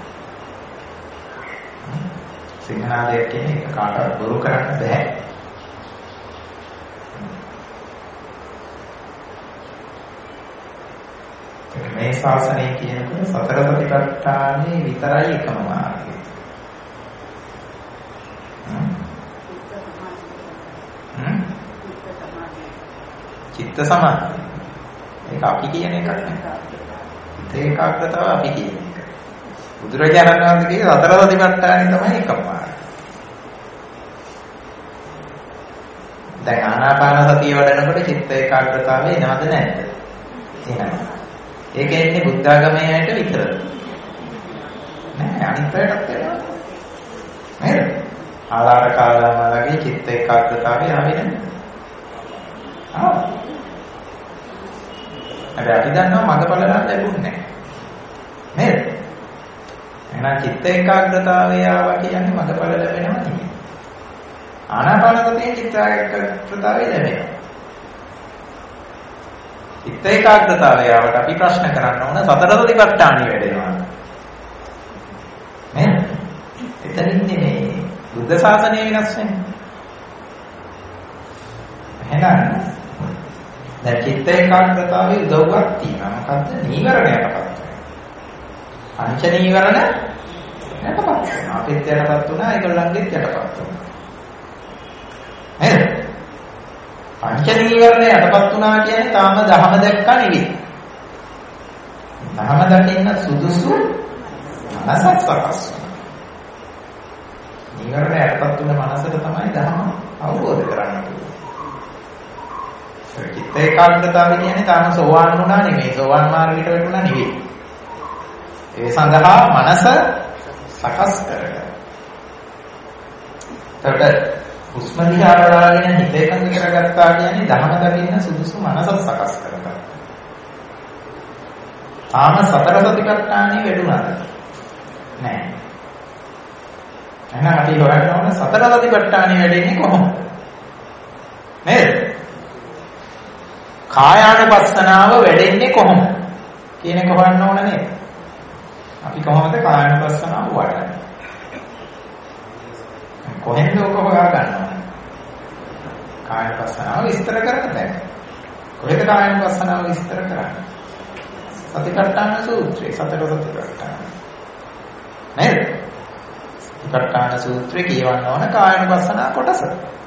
කරනවා. සිංහනාදයක් කියන්නේ ඒක කාටවත් බොරු කරන්න බෑ. මේ ශාසනය කියනකොට සතර සතිපට්ඨානේ විතරයි එකම මාර්ගය. චිත්ත සමාධිය. ඒක අපි කියන එකක් නෙවෙයි. චිත්ත ඒකාග්‍රතාව අපි කියන එක. බුදුරජාණන් වහන්සේගේ සතර සතිපට්ඨානේ තමයි එකම මාර්ගය. දැන් ආනාපාන සතිය වඩනකොට චිත්ත ඒකාග්‍රතාවය එනවද නැද්ද? එනවා. ඒක එන්නේ බුද්ධාගමේ ඇයට විතරද? නෑ අනිත් පැයටත් වෙනවා. නේද? ආලාර කාලාමලගේ චිත්ත ඒකාග්‍රතාවය ආවෙන්නේ. හැබැයි අපි දන්නවා මඟපල ලැබුණේ නෑ. නේද? එහෙනම් චිත්ත ඒකාග්‍රතාවය ආවා කියන්නේ මඟපල ලැබෙනවා නෙමෙයි. ආනාපානසතියේ චිත්ත ඒකාග්‍රතාවය ලැබෙනවා. චිත්ත ඒකාග්‍රතාවය ආවට අපි ප්‍රශ්න කරන්න ඕන සතර සතිපට්ඨානිය වැඩෙනවා. නේද? එතනින් මේ බුද්ධ ශාසනය වෙනස් වෙන්නේ. එහෙනම් දැන් චිත්ත ඒකාග්‍රතාවයේ උදව්වක් තියෙනවා. මොකද්ද? නීවරණයටපත් වෙනවා. පංච නීවරණ යටපත් වෙනවා. අපිත් යටපත් වුණා, ඒගොල්ලන්ගෙත් යටපත් වුණා. නේද? පංච නීවරණ යටපත් වුණා කියන්නේ තාම ධහම දැක්කා නෙවෙයි. ධහම දකින්න සුදුසු මනසක් සකස් වෙනවා. නීවරණ යටපත් වුණ මනසට තමයි ධහම අවබෝධ කරගන්න පුළුවන්. චිත්ත ඒකාග්‍රතාවය කියන්නේ තාම සෝවාන් වුණා නෙවෙයි, සෝවාන් මාර්ගයට වැටුණා නෙවෙයි. ඒ සඳහා මනස සකස් කරගන්න. එතකොට හුස්ම දිහා බලාගෙන හිත එකඟ කරගත්තා කියන්නේ ධහම දකින්න සුදුසු මනස සකස් කරගන්න. තාම සතර සතිපට්ඨානෙ වැඩුණාද? නෑ. එහෙනම් අපි හොයන්න ඕන සතර සතිපට්ඨානෙ වැඩෙන්නේ කොහොමද? නේද? කායානුපස්සනාව වැඩෙන්නේ කොහොමද? කියන එක හොයන්න ඕන නේද? අපි කොහොමද කායානුපස්සනාව වඩන්නේ? කොහෙන්ද ඔක හොයා ගන්නවද? කායනුපස්සනාව විස්තර කරන්න දැන්. කොහෙද කායනුපස්සනාව විස්තර කරන්නේ? සතිපට්ඨාන සූත්‍රයේ සතර සතිපට්ඨාන. නේද? සතිපට්ඨාන සූත්‍රයේ කියවන්න ඕන කායනුපස්සනා කොටස.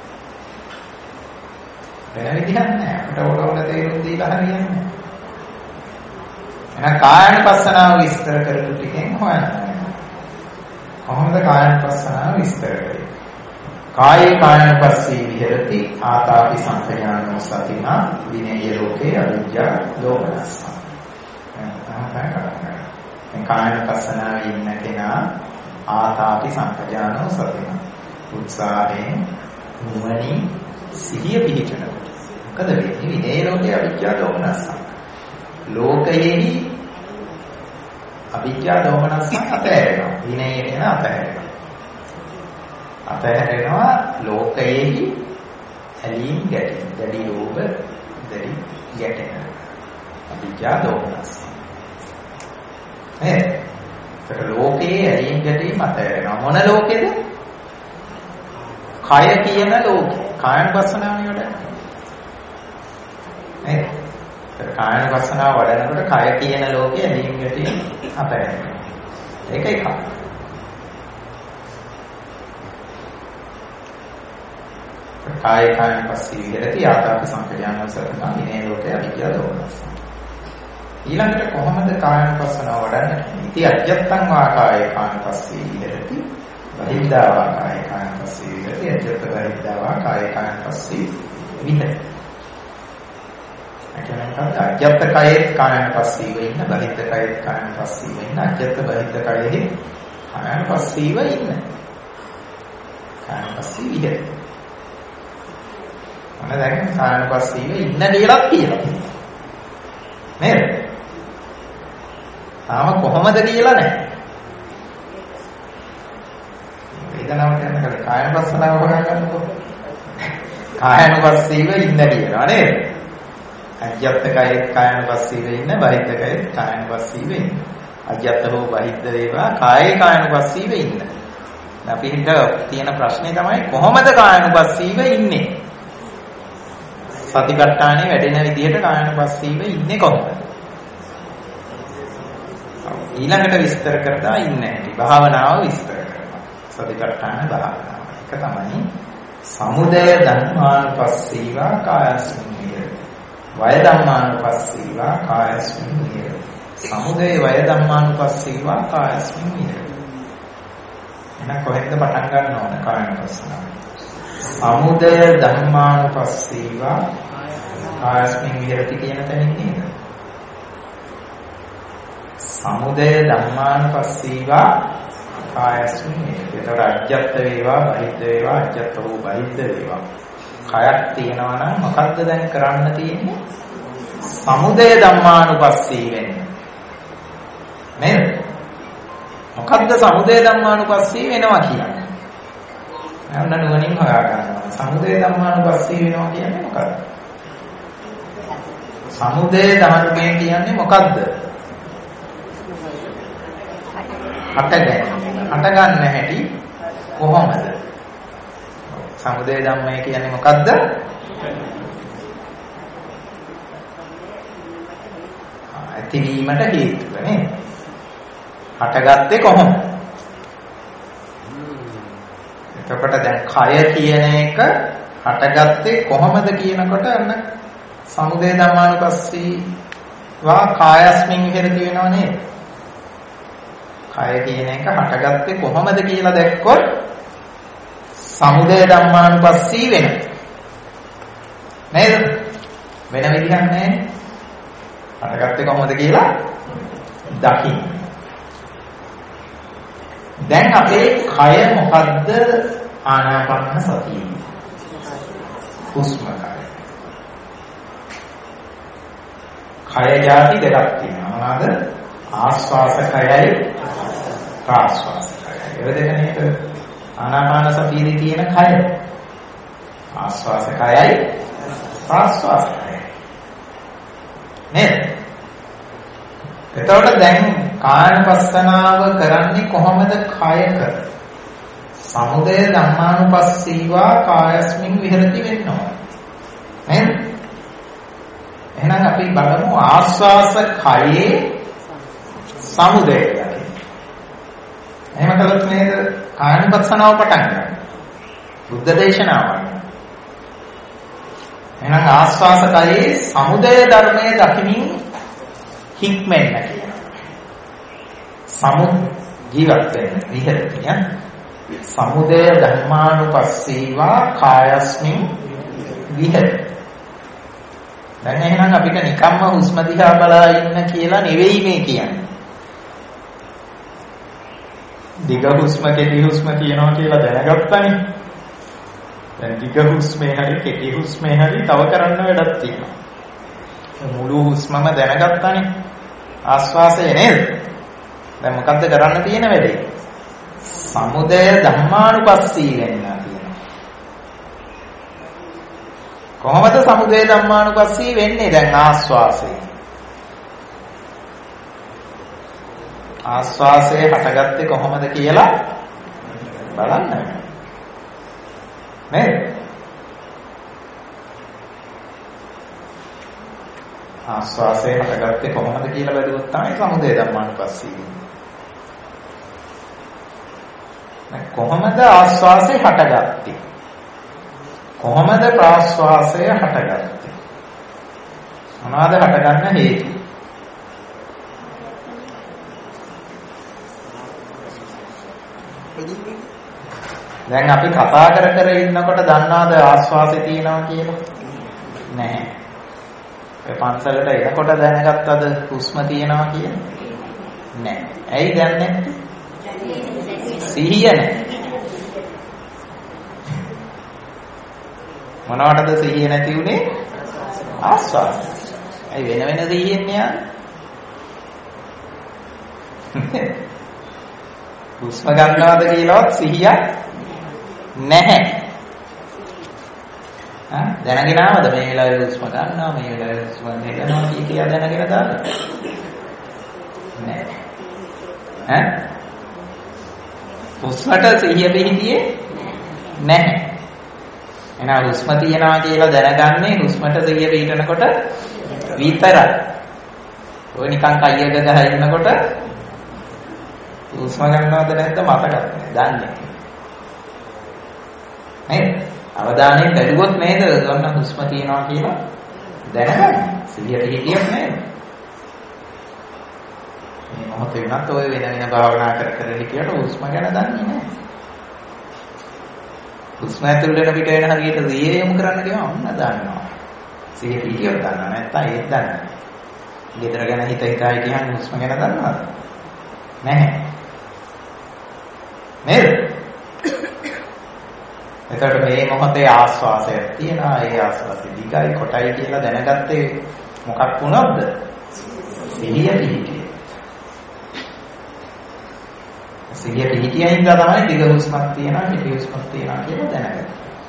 වෙන විදිහක් නෑ. අපිට ඕන තේරුම් දීලා හරියන්නේ නෑ. එහෙනම් කායනුපස්සනාව විස්තර කරපු ටිකෙන් හොයන්න. කොහොමද කායනුපස්සනාව විස්තර කරන්නේ? කායේ කායනුපස්සී විහෙරති ආතාපි සංඛයානෝ සතිනා විනේය ලෝකේ අවිජ්ජා දෝමනස්ස. මේ කායනුපස්සනාවේ ඉන්න කෙනා ආතාපි සංඛයානෝ සතිනා උත්සාහයෙන් නුවණින් සිහිය පිහිටනවා. මොකද වෙන්නේ? විනේය ලෝකේ අවිජ්ජා දෝමනස්ස. ලෝකයේහි අවිජ්ජා දෝමනස්ස අතහැරෙනවා. විනය කියන අතහැරෙනවා. අතහැරෙනවා ලෝකයේහි ඇලීම් ගැටීම්. දැඩි ලෝභ, දැඩි ගැටෙන. අවිජ්ජා දෝමනස්ස. නේද? ඒක ලෝකයේ ඇලීම් ගැටීම් අතහැරෙනවා. මොන ලෝකෙද? කය කියන ලෝකෙ. කායනුපස්සනාවනේ වඩන්නේ. නේද? කායනුපස්සනාව වඩනකොට කය කියන ලෝකයේ ඇලීම් ගැටීම් අතහැරෙනවා. ඒක එකක්. කාය කායනුපස්සී විහෙරති ආතාපි සංඛයානෝ සතිනා විනේය ලෝකේ අවිජ්ජා දෝමනස්ස. ඊළඟට කොහොමද කායනුපස්සනාව වඩන්නේ? ඉති අජ්ජත්තං වා කාය කායනුපස්සී විහෙරති බහිද්ධා වා කාය කායනුපස්සී විහෙරති අජ්ජත්ත බහිද්ධා වා කාය කායනුපස්සී විහෙරති. අජ්ජත් කයේ කායනුපස්සීව ඉන්න, බහිද්ධ කයේ කායනුපස්සීව ඉන්න, අජ්ජත් බහිද්ධ කයේ කායනුපස්සීව ඉන්න. කායනුපස්සී විහෙරති. මොන දැන් කායනුපස්සීව ඉන්න කියලා කියනවා. නේද? තාම කොහොමද කියලා නැහැ. වේදනාවට යනකොට කායනුපස්සනාව හොයාගන්නකො. කායනුපස්සීව ඉන්න කියනවා නේද? අජ්ජත් කයෙත් කායනුපස්සීව ඉන්න, බහිද්ද කයෙත් කායනුපස්සීව ඉන්න. අජ්ජත් හෝ බහිද්ද වේවා කායේ කායනුපස්සීව ඉන්න. අපි හිත තියෙන ප්‍රශ්නේ තමයි කොහොමද කායනුපස්සීව ඉන්නේ? සතිපට්ඨානේ වැඩෙන විදිහට කායනුපස්සීව ඉන්නේ කොහොමද? ඊළඟට විස්තර කරලා ඉන්නේ. භාවනාව විස්තර කරනවා. සතිපට්ඨාන භාවනාව. ඒක තමයි සමුදය ධම්මානුපස්සීවා කායස්මින් විහෙරති. වය ධම්මානුපස්සීවා කායස්මින් විහෙරති. සමුදය වය ධම්මානුපස්සීවා කායස්මින් විහෙරති. එහෙනම් කොහෙන්ද පටන් ගන්න ඕන කායනුපස්සනාව? සමුදය ධම්මානුපස්සීවා කායස්මින් විහෙරති කියන තැනින් නේද? සමුදය ධම්මානුපස්සීවා කායස්මින් විහෙරති. ඒතර අජ්ජත් වේවා බහිද්ද වේවා අජ්ජත් හෝ බහිද්ද වේවා. කයක් තියෙනවා නම් මොකද්ද දැන් කරන්න තියෙන්නේ? සමුදය ධම්මානුපස්සී වෙන්න. නේද? මොකද්ද සමුදය ධම්මානුපස්සී වෙනවා කියන්නේ? මම නුවණින් හොයා ගන්නවා. සමුදය ධම්මානුපස්සී වෙනවා කියන්නේ මොකද්ද? සමුදය ධර්මය කියන්නේ මොකද්ද? හටගන්න හැටි කොහොමද? සමුදය ධම්මය කියන්නේ මොකද්ද? ඇතිවීමට හේතුව නේ. හටගත්තේ කොහොමද? එතකොට දැන් කය කියන එක හටගත්තේ කොහොමද කියනකොට අන්න සමුදය ධම්මානුපස්සී වා කායස්මින් විහෙරති වෙනව නේද? කය කියන එක හටගත්තේ කොහොමද කියලා දැක්කොත් සමුදය ධම්මානුපස්සී වෙනවා. නේද? වෙන විදිහක් නැහැ. හටගත්තේ කොහොමද කියලා දකින්න. දැන් අපේ කය මොකද්ද? ආනාපාන සතිය. හුස්ම කය. කය જાති දෙකක් තියෙනවා. මොනවාද? ආස්වාස කයයි ප්‍රාස්වාස කයයි. ඒ දෙක නේද? ආනාපාන සතියේ තියෙන කය. ආස්වාස කයයි ප්‍රාස්වාස කයයි. නේද? එතකොට දැන් කායනුපස්සනාව කරන්නේ කොහොමද? කයක සමුදය ධම්මානුපස්සීවා කායස්මින් විහෙරති වෙනවා. නේද? එහෙනම් අපි බලමු ආස්වාස කයේ සමුදය දකින්න. එහෙම කළොත් නේද කායනුපස්සනාව පටන් ගන්න. බුද්ධ දේශනාවයි. එහෙනම් ආස්වාස කයේ සමුදය ධර්මයේ දකිමින් හික්මෙන්න කියනවා. ජීවත් වෙන්න විහෙරතිය. සමුදය ධම්මානුපස්සීවා කායස්මින් විහෙරති. දැන් එහෙනම් අපිට නිකම්ම හුස්ම දිහා බලා ඉන්න කියලා නෙවෙයි මේ කියන්නේ. දිග හුස්ම කෙටි හුස්ම තියනවා කියලා දැනගත්තානේ. දැන් දිග හුස්මේ හරි කෙටි හුස්මේ හරි තව කරන්න වැඩක් තියෙනවා. මුළු හුස්මම දැනගත්තානේ. ආස්වාසය නේද? දැන් මොකද්ද කරන්න තියෙන වැඩේ? සමුදය ධම්මානුපස්සී වෙන්න තියෙනවා. කොහොමද සමුදය ධම්මානුපස්සී වෙන්නේ? දැන් ආස්වාසය. ආස්වාසය හටගත්තේ කොහොමද කියලා බලන්න. නේද? ආස්වාසය හටගත්තේ කොහොමද කියලා බැලුවොත් තමයි සමුදය ධම්මානුපස්සී වෙන්නේ. දැන් කොහොමද ආස්වාසය හටගත්තේ? කොහොමද ප්‍රාස්වාසය හටගත්තේ? මොනවාද හටගන්න හේතු? දැන් අපි කතා කර ඉන්නකොට දන්නවද ආස්වාසය තියෙනවා කියලා? නැහැ. ඒ පන්සලට එනකොට දැනගත්තද හුස්ම තියෙනවා කියලා? නැහැ. ඇයි දන්නේ නැත්තේ? සිහිය නැහැ. මොනවටද සිහිය නැති උනේ? ආස්වාද. ඇයි වෙන වෙන සිහියෙන්නේ යන්නේ? හුස්ම ගන්නවද කියලාවත් සිහිය නැහැ. දැනගෙන ආවද මේ වෙලාවේ හුස්ම ගන්නවා මේ වෙලාවේ හුස්ම හෙලනවා කියලා දැනගෙන දාලා? නෑ. හුස්මට සිහිය පිහිටියේ නැහැ. එහෙනම් හුස්ම තියනවා කියලා දැනගන්නේ හුස්මට සිහිය පිහිටනකොට විතරයි. ඔය නිකන් කයියක ගහ ඉන්නකොට හුස්ම ගන්නවද නැද්ද මතකත් නැහැ. දන්නේ නේද? අවධානයෙන් බැලුවොත් නේද ගන්න හුස්ම තියනවා කියලා දැනගන්නේ. සිහිය පිහිටියක් නේද? මේ මොහොතේ වුණත් ඔය වෙන භාවනා කර හිටියට හුස්ම ගැන දන්නේ නැහැ. හුස්ම ඇතුල් වෙන පිට වෙන හරියට සිහිය යොමු කරන්න ගියාම ඔන්න දන්නවා. සිහිය පිටියක් දන්නවා නැත්නම් ඒත් දන්නේ නැහැ. ගෙදර ගැන හිත හිතා හිටියන් හුස්ම ගැන දන්නවද? නැහැ. නේද? එතකොට මේ මොහොතේ ආස්වාසයක් තියෙනවා. ඒ ආස්වාසෙ දිගයි කොටයි කියලා දැනගත්තේ මොකක් වුණොත්ද? සිහිය පිහිටිය. සිහිය පිහිටියින් තමයි දිග හුස්මක් තියෙනවා කෙටි හුස්මක් තියෙනවා කියලා දැනගන්නේ.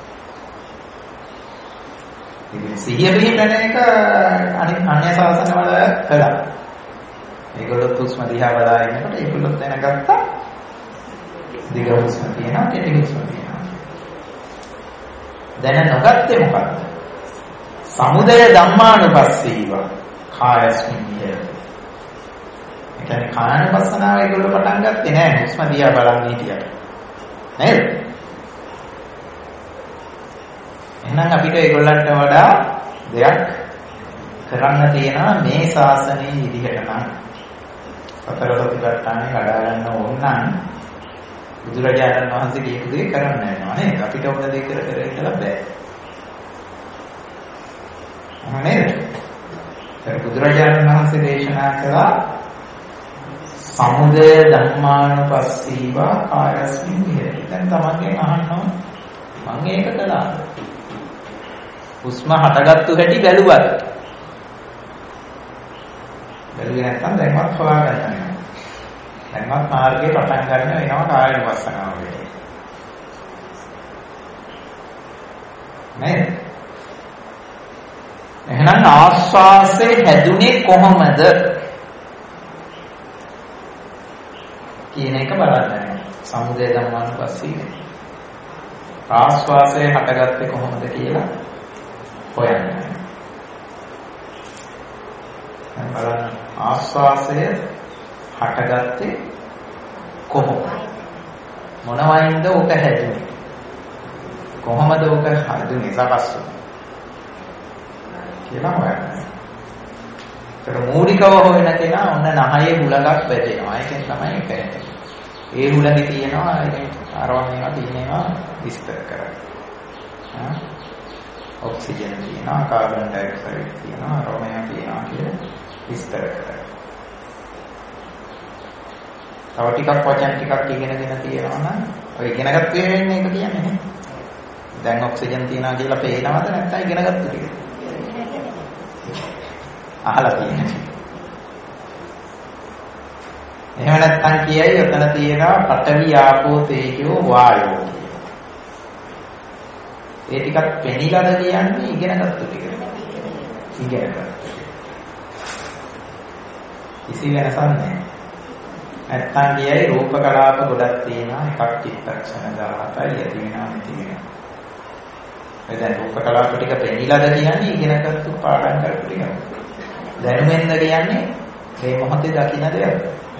ඉතින් සිහිය පිහිටන එක අන්‍ය සාසන වල කළා. ඒගොල්ලෝ හුස්ම දිහා බලා ඉන්නකොට ඒගොල්ලෝ දැනගත්තා දිග හුස්ම තියෙනවා කෙටි හුස්ම තියෙනවා. දැන නොගත්තේ මොකක්ද? සමුදය ධම්මානුපස්සීව කායස්මින් විහෙරති. ඒ කියන්නේ කායනුපස්සනාව ඒගොල්ලෝ පටන් ගත්තේ නෑ හුස්ම දිහා බලන් හිටියට. නේද? එහෙනම් අපිට ඒගොල්ලන්ට වඩා දෙයක් කරන්න තියෙනවා මේ ශාසනයේ විදිහට නම්. සතර සතිපට්ඨානෙ කඩා ගන්න ඕන නම් බුදුරජාණන් වහන්සේ කියපු දේ කරන්න යනවා නේද? අපිට ඕන දේ කර ඉඳලා බෑ. නේද? ඒ බුදුරජාණන් වහන්සේ දේශනා කළා සමුදය ධම්මානුපස්සීව කායස්මින් විහෙරති. දැන් තමන්ගෙන් අහන්න මම ඒක කළා. හුස්ම හටගත්තු හැටි බැලුවත්. බැලුවේ නැත්නම් දැන්වත් හොයාගන්න වෙනවා. දැන්වත් මාර්ගයේ පටන් ගන්න වෙනවා කායනුපස්සනාව වෙන්නේ. නේද? එහෙනම් ආස්වාසේ හැදුනේ කොහොමද කියන එක බලන්න. සමුදය ධම්මානුපස්සීව. ආස්වාසේ හටගත්තේ කොහොමද කියලා හොයන්න. බලන්න ආස්වාසය හටගත්තේ කොහොමද? මොන වයින්ද ඔක හැදුනේ? කොහොමද ඔක හැදුනේ සකස් වුනේ? කියලා හොයන්න. ඒතර මූලිකව හොයන කෙනා ඔන්න නහයේ හුලඟක් වැටෙනවා. ඒකෙන් තමයි කරන්නේ. ඒ හුලඟේ තියෙනවා ඒකෙන් ආරවණේවා තියෙනවා විස්තර කරන්නේ. ඔක්සිජන් තියෙනවා කාබන් ඩයොක්සයිඩ් තියෙනවා අරෝමයා තියෙනවා කියලා විස්තර කරා. තව ටිකක් වචන ටිකක් ඉගෙනගෙන තියෙනවා නම් ඔය ඉගෙනගත්ත වෙන්නේ ඒක කියන්නේ නේ. දැන් ඔක්සිජන් තියෙනවා කියලා පේනවද නැත්නම් ඉගෙනගත්තු ටික? අහලා තියෙනවා. එහෙම නැත්නම් කියයි ඔතන තියෙනවා පඨවි ආපෝ තේජෝ වායෝ. ඒ ටිකක් පෙනිලාද කියන්නේ ඉගෙනගත්තු ටික. ඉගෙනගත්තු. කිසි වෙනසක් නැහැ. නැත්තම් කියයි රූප කලාප ගොඩක් තියෙනවා එකක් චිත්තක්ෂණ 17යි ඇති වෙනවා නැති වෙනවා. ඒ දැන් රූප කලාප ටික පෙනිලාද කියන්නේ ඉගෙනගත්තු පාඩම් කරපු ටික. දැනුමෙන්ද කියන්නේ මේ මොහොතේ දකින්න දෙයක්.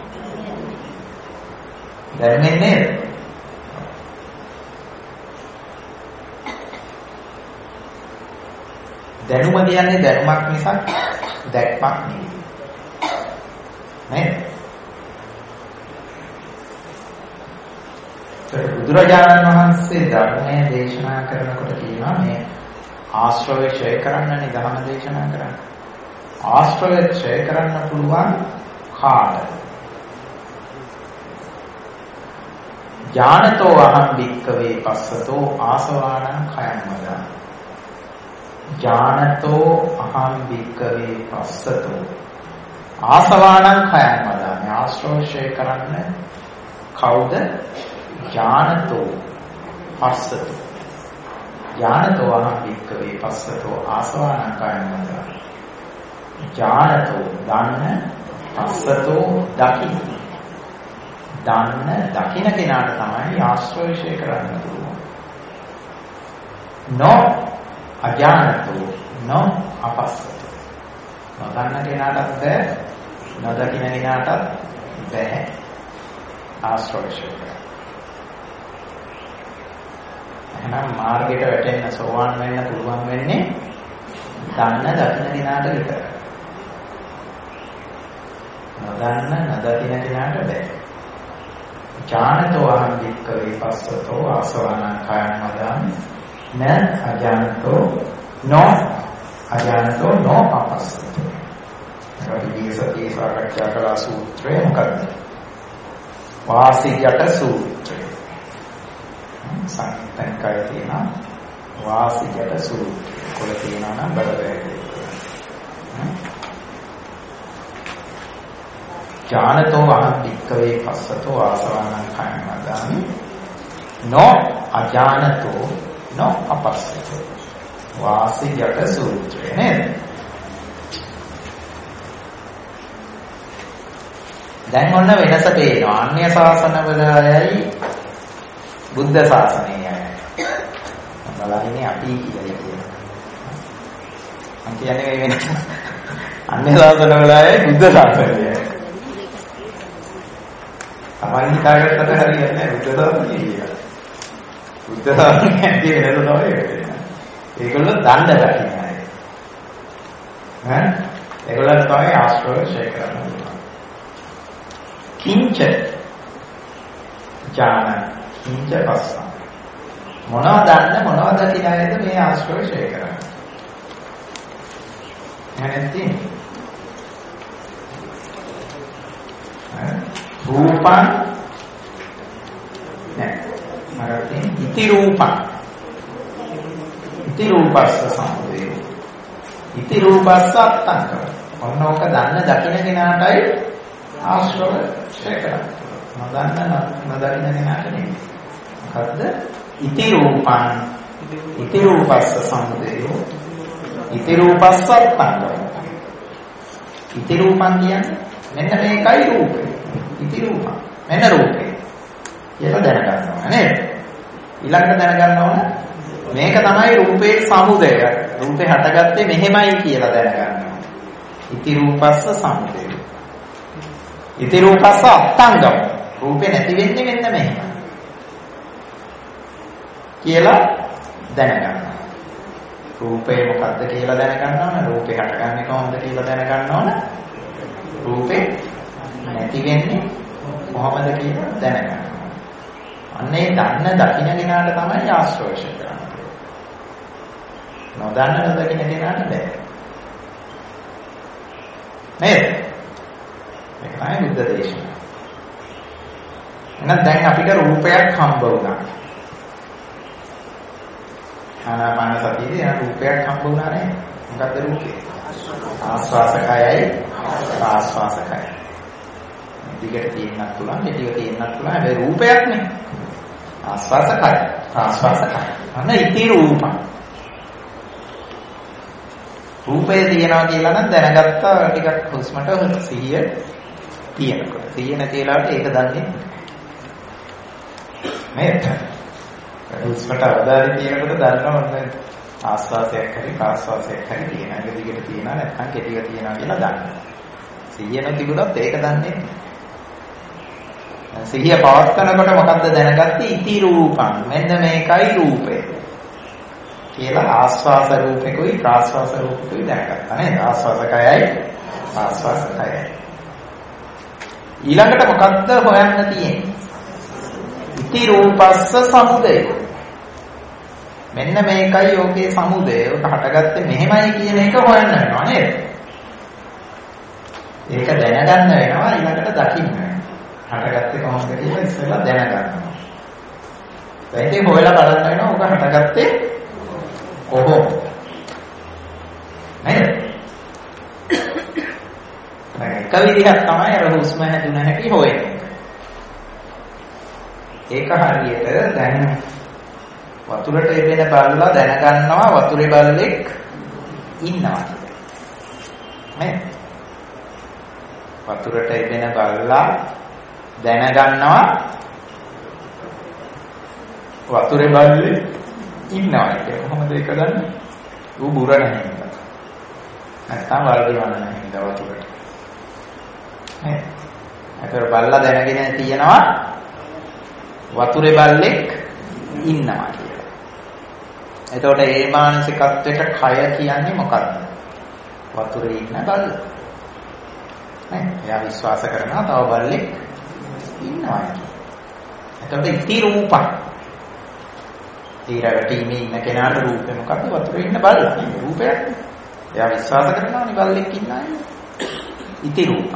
දැනුමෙන් නේද? දැනුම කියන්නේ දැනුමක් මිසක් දැක්මක් නෙවෙයි. නේද? බුදුරජාණන් වහන්සේ ධර්මයේ දේශනා කරනකොට කියනවා මේ ආශ්‍රවය ක්ෂය කරන්නනේ ධර්ම දේශනා කරන්නේ. ආශ්‍රවය ක්ෂය කරන්න පුළුවන් කාලය. ඥානතෝ අහං වික්කවේ පස්සතෝ ආසවාණං khයං වදා. ඥානතෝ අහං වික්කවේ පස්සතෝ ආසවාණං khයං වදා. මේ ආශ්‍රවය ක්ෂය කරන්න කවුද? ඥානතෝ පස්සතෝ. ඥානතෝ අහං වික්කවේ පස්සතෝ ආසවානං කායමදා. ඥානතෝ දන්න, පස්සතෝ දකින්න. දන්න දකින්න කෙනාට තමයි ආශ්‍රවශය කරන්න පුළුවන්. නො අඥානතෝ නො අපස්සතෝ. නොදන්න කෙනාටත් බෑ, නොදකින්න කෙනාටත් බෑ ආශ්‍රවශය කරන්න. එහෙනම් මාර්ගයට වැටෙන්න සෝවාන් වෙන්න පුළුවන් වෙන්නේ දන්න දකින්න කෙනාට විතරයි. නොදන්න නොදකින්න කෙනාට බෑ. ඥානතෝ අහං වික්කවේ පස්සතෝ ආසවානං කායං මදාමි න අඥානතෝ නො අපස්සතෝ. අපි දීසතිය සාකච්ඡා කළ සූත්‍රය මොකක්ද? වාසිජට සූත්‍රය. සංකල්පය තියෙනවා වාසිජට සූත්‍රය. කොළ තියෙනවා නම් බලපෑයි. ඥානතෝ අහං වික්කවේ පස්සතෝ ආසවානං කායං මදාමි නො අඥානතෝ නො අපස්සතෝ. වාසිජට සූත්‍රය නේද? දැන් ඔන්න වෙනස පේනවා. අන්‍ය ශාසනවලයි බුද්ධ ශාසනයයි. බලන්නේ අපි කියලා කියනවා. මම කියන්නේ මේ වෙනස. අන්‍ය ශාසනවලයි බුද්ධ ශාසනයයි. තමයි හිතාගත්තට හරියන්නේ නැහැ බුද්ධ ශාසනය කියලා. බුද්ධ ශාසනයේ වෙනස තමයි ඒක. ඒගොල්ලෝ දණ්ඩ දකින්නයි. ඒගොල්ලන් තමයි ආශ්‍රව ශේ කරන්නේ. කිංච ඥාන කිංච පස්ස මොනවද දන්න මොනවද කියලාද මේ ආශ්‍රව ශේ කරන්නේ. නැත්නම් රූපං නෑ මරතින් ඉති රූපස්ස සමුදය ඉති රූපස්ස අත්තංක. ඔන්නෝක දන්න දකින්න කෙනාටයි ආශ්‍රව ශේ කරන්නේ. නොදන්න නොදකින්න කෙනාට නෙමෙයි. මොකද්ද? ඉති රූපස්ස සමුදය ඉති රූපස්ස අත්තංක. ඉති රූපං කියන්නේ මෙන්න මේකයි රූපේ. ඉති රූපං මෙන්න රූපේ කියලා දැනගන්නවා නේද? ඊළඟට දැනගන්න ඕන මේක තමයි රූපේ සමුදය. රූපේ හටගත්තේ මෙහෙමයි කියලා දැනගන්නවා. ඉති රූපස්ස සමුදය. ඉති රූපස්ස අත්තංගම. රූපේ නැති වෙන්නේ මෙන්න මෙහෙම කියලා දැනගන්නවා. රූපේ මොකද්ද කියලා දැනගන්න ඕන. රූපේ හටගන්නේ කොහොමද කියලා දැනගන්න ඕන. රූපේ නැති වෙන්නේ කොහොමද කියලා දැනගන්න. අන්නේ දන්න දකින්න කෙනාට තමයි ආශ්‍රවශය කරන්නේ. නොදන්න නොදකින්න කෙනාට බෑ. නේද? ඒක තමයි බුද්ධ දේශනාව. එහෙනම් දැන් අපිට රූපයක් හම්බ වුණා. ආනාපාන සතියේ රූපයක් හම්බ වුණා නේද? මොකක්ද රූපේ? ආස්වාසකයයි ආස්වාසකයයි. දිගට තියෙන්නත් පුළුවන්, කෙටිව තියෙන්නත් පුළුවන්. හැබැයි රූපයක් නේ. ආස්වාසකය. අන්න ඉති රූපං. රූපය තියෙනවා කියලා නම් දැනගත්තා ටිකක් හුස්මට සිහිය තියෙනකොට. සිහිය නැති වෙලාවට ඒක දන්නේ නැහැ. හුස්මට අවධානය තියෙනකොට දන්නවනේ ආස්වාසයක් හරි ප්‍රාස්වාසයක් හරි තියෙනවා. ඒක දිගට තියෙනවා නැත්නම් කෙටිව තියෙනවා කියලා දන්නවා. සිහිය නොතිබුණොත් ඒක දන්නේ නැහැ. සිහිය පවත්නකොට මොකද්ද දැනගත්තේ? ඉති රූපං. මෙන්න මේකයි රූපය. කියලා ආස්වාස රූපෙකුයි ප්‍රාස්වාස රූපෙකුයි දැනගත්තා නේද? ආස්වාසකයයි ආස්වාසකයයි. ඊළඟට මොකද්ද හොයන්න තියෙන්නේ? ඉති රූපස්ස සමුදය. මෙන්න මේකයි යෝගේ සමුදය. ඔක හටගත්තේ මෙහෙමයි කියන එක හොයන්න වෙනවා නේද? ඒක දැනගන්න වෙනවා ඊළඟට දකින්න වෙනවා. හටගත්තේ කොහොමද කියලා ඉස්සෙල්ලා දැනගන්නවා. ඒකේ හොයලා බලන්න වෙනවා ඔක හටගත්තේ කොහොමද? නේද? එක විදිහක් තමයි අර හුස්ම හැදුන හැටි හොයන්නේ. ඒක හරියට දැන් වතුරට එබෙන බල්ලා දැනගන්නවා වතුරේ බල්ලෙක් ඉන්නවා කියලා. නේද? වතුරට එබෙන බල්ලා දැනගන්නවා වතුරේ බල්ලෙක් ඉන්නවා කියලා. කොහොමද ඒක දන්නේ? ඌ බුරණ හින්දා. නැත්තම් වල්ගේ වන්න හින්දා වතුරට. නේද? ඒතර බල්ලා දැනගෙන තියෙනවා වතුරේ බල්ලෙක් ඉන්නවා කියලා. එතකොට ඒ මානසිකත්වයට කය කියන්නේ මොකක්ද? වතුරේ ඉන්න බල්ලා. නේද? එයා විශ්වාස කරනවා තව බල්ලෙක් ඉන්නවා කියලා. එතකොට ඉති රූපක්. ඊරවැටීමේ ඉන්න කෙනාට රූපේ මොකක්ද? වතුරේ ඉන්න බල්ලා. රූපයක්. එයා විශ්වාස කරනවා නේ බල්ලෙක් ඉන්නවා කියලා. ඉති රූපක්.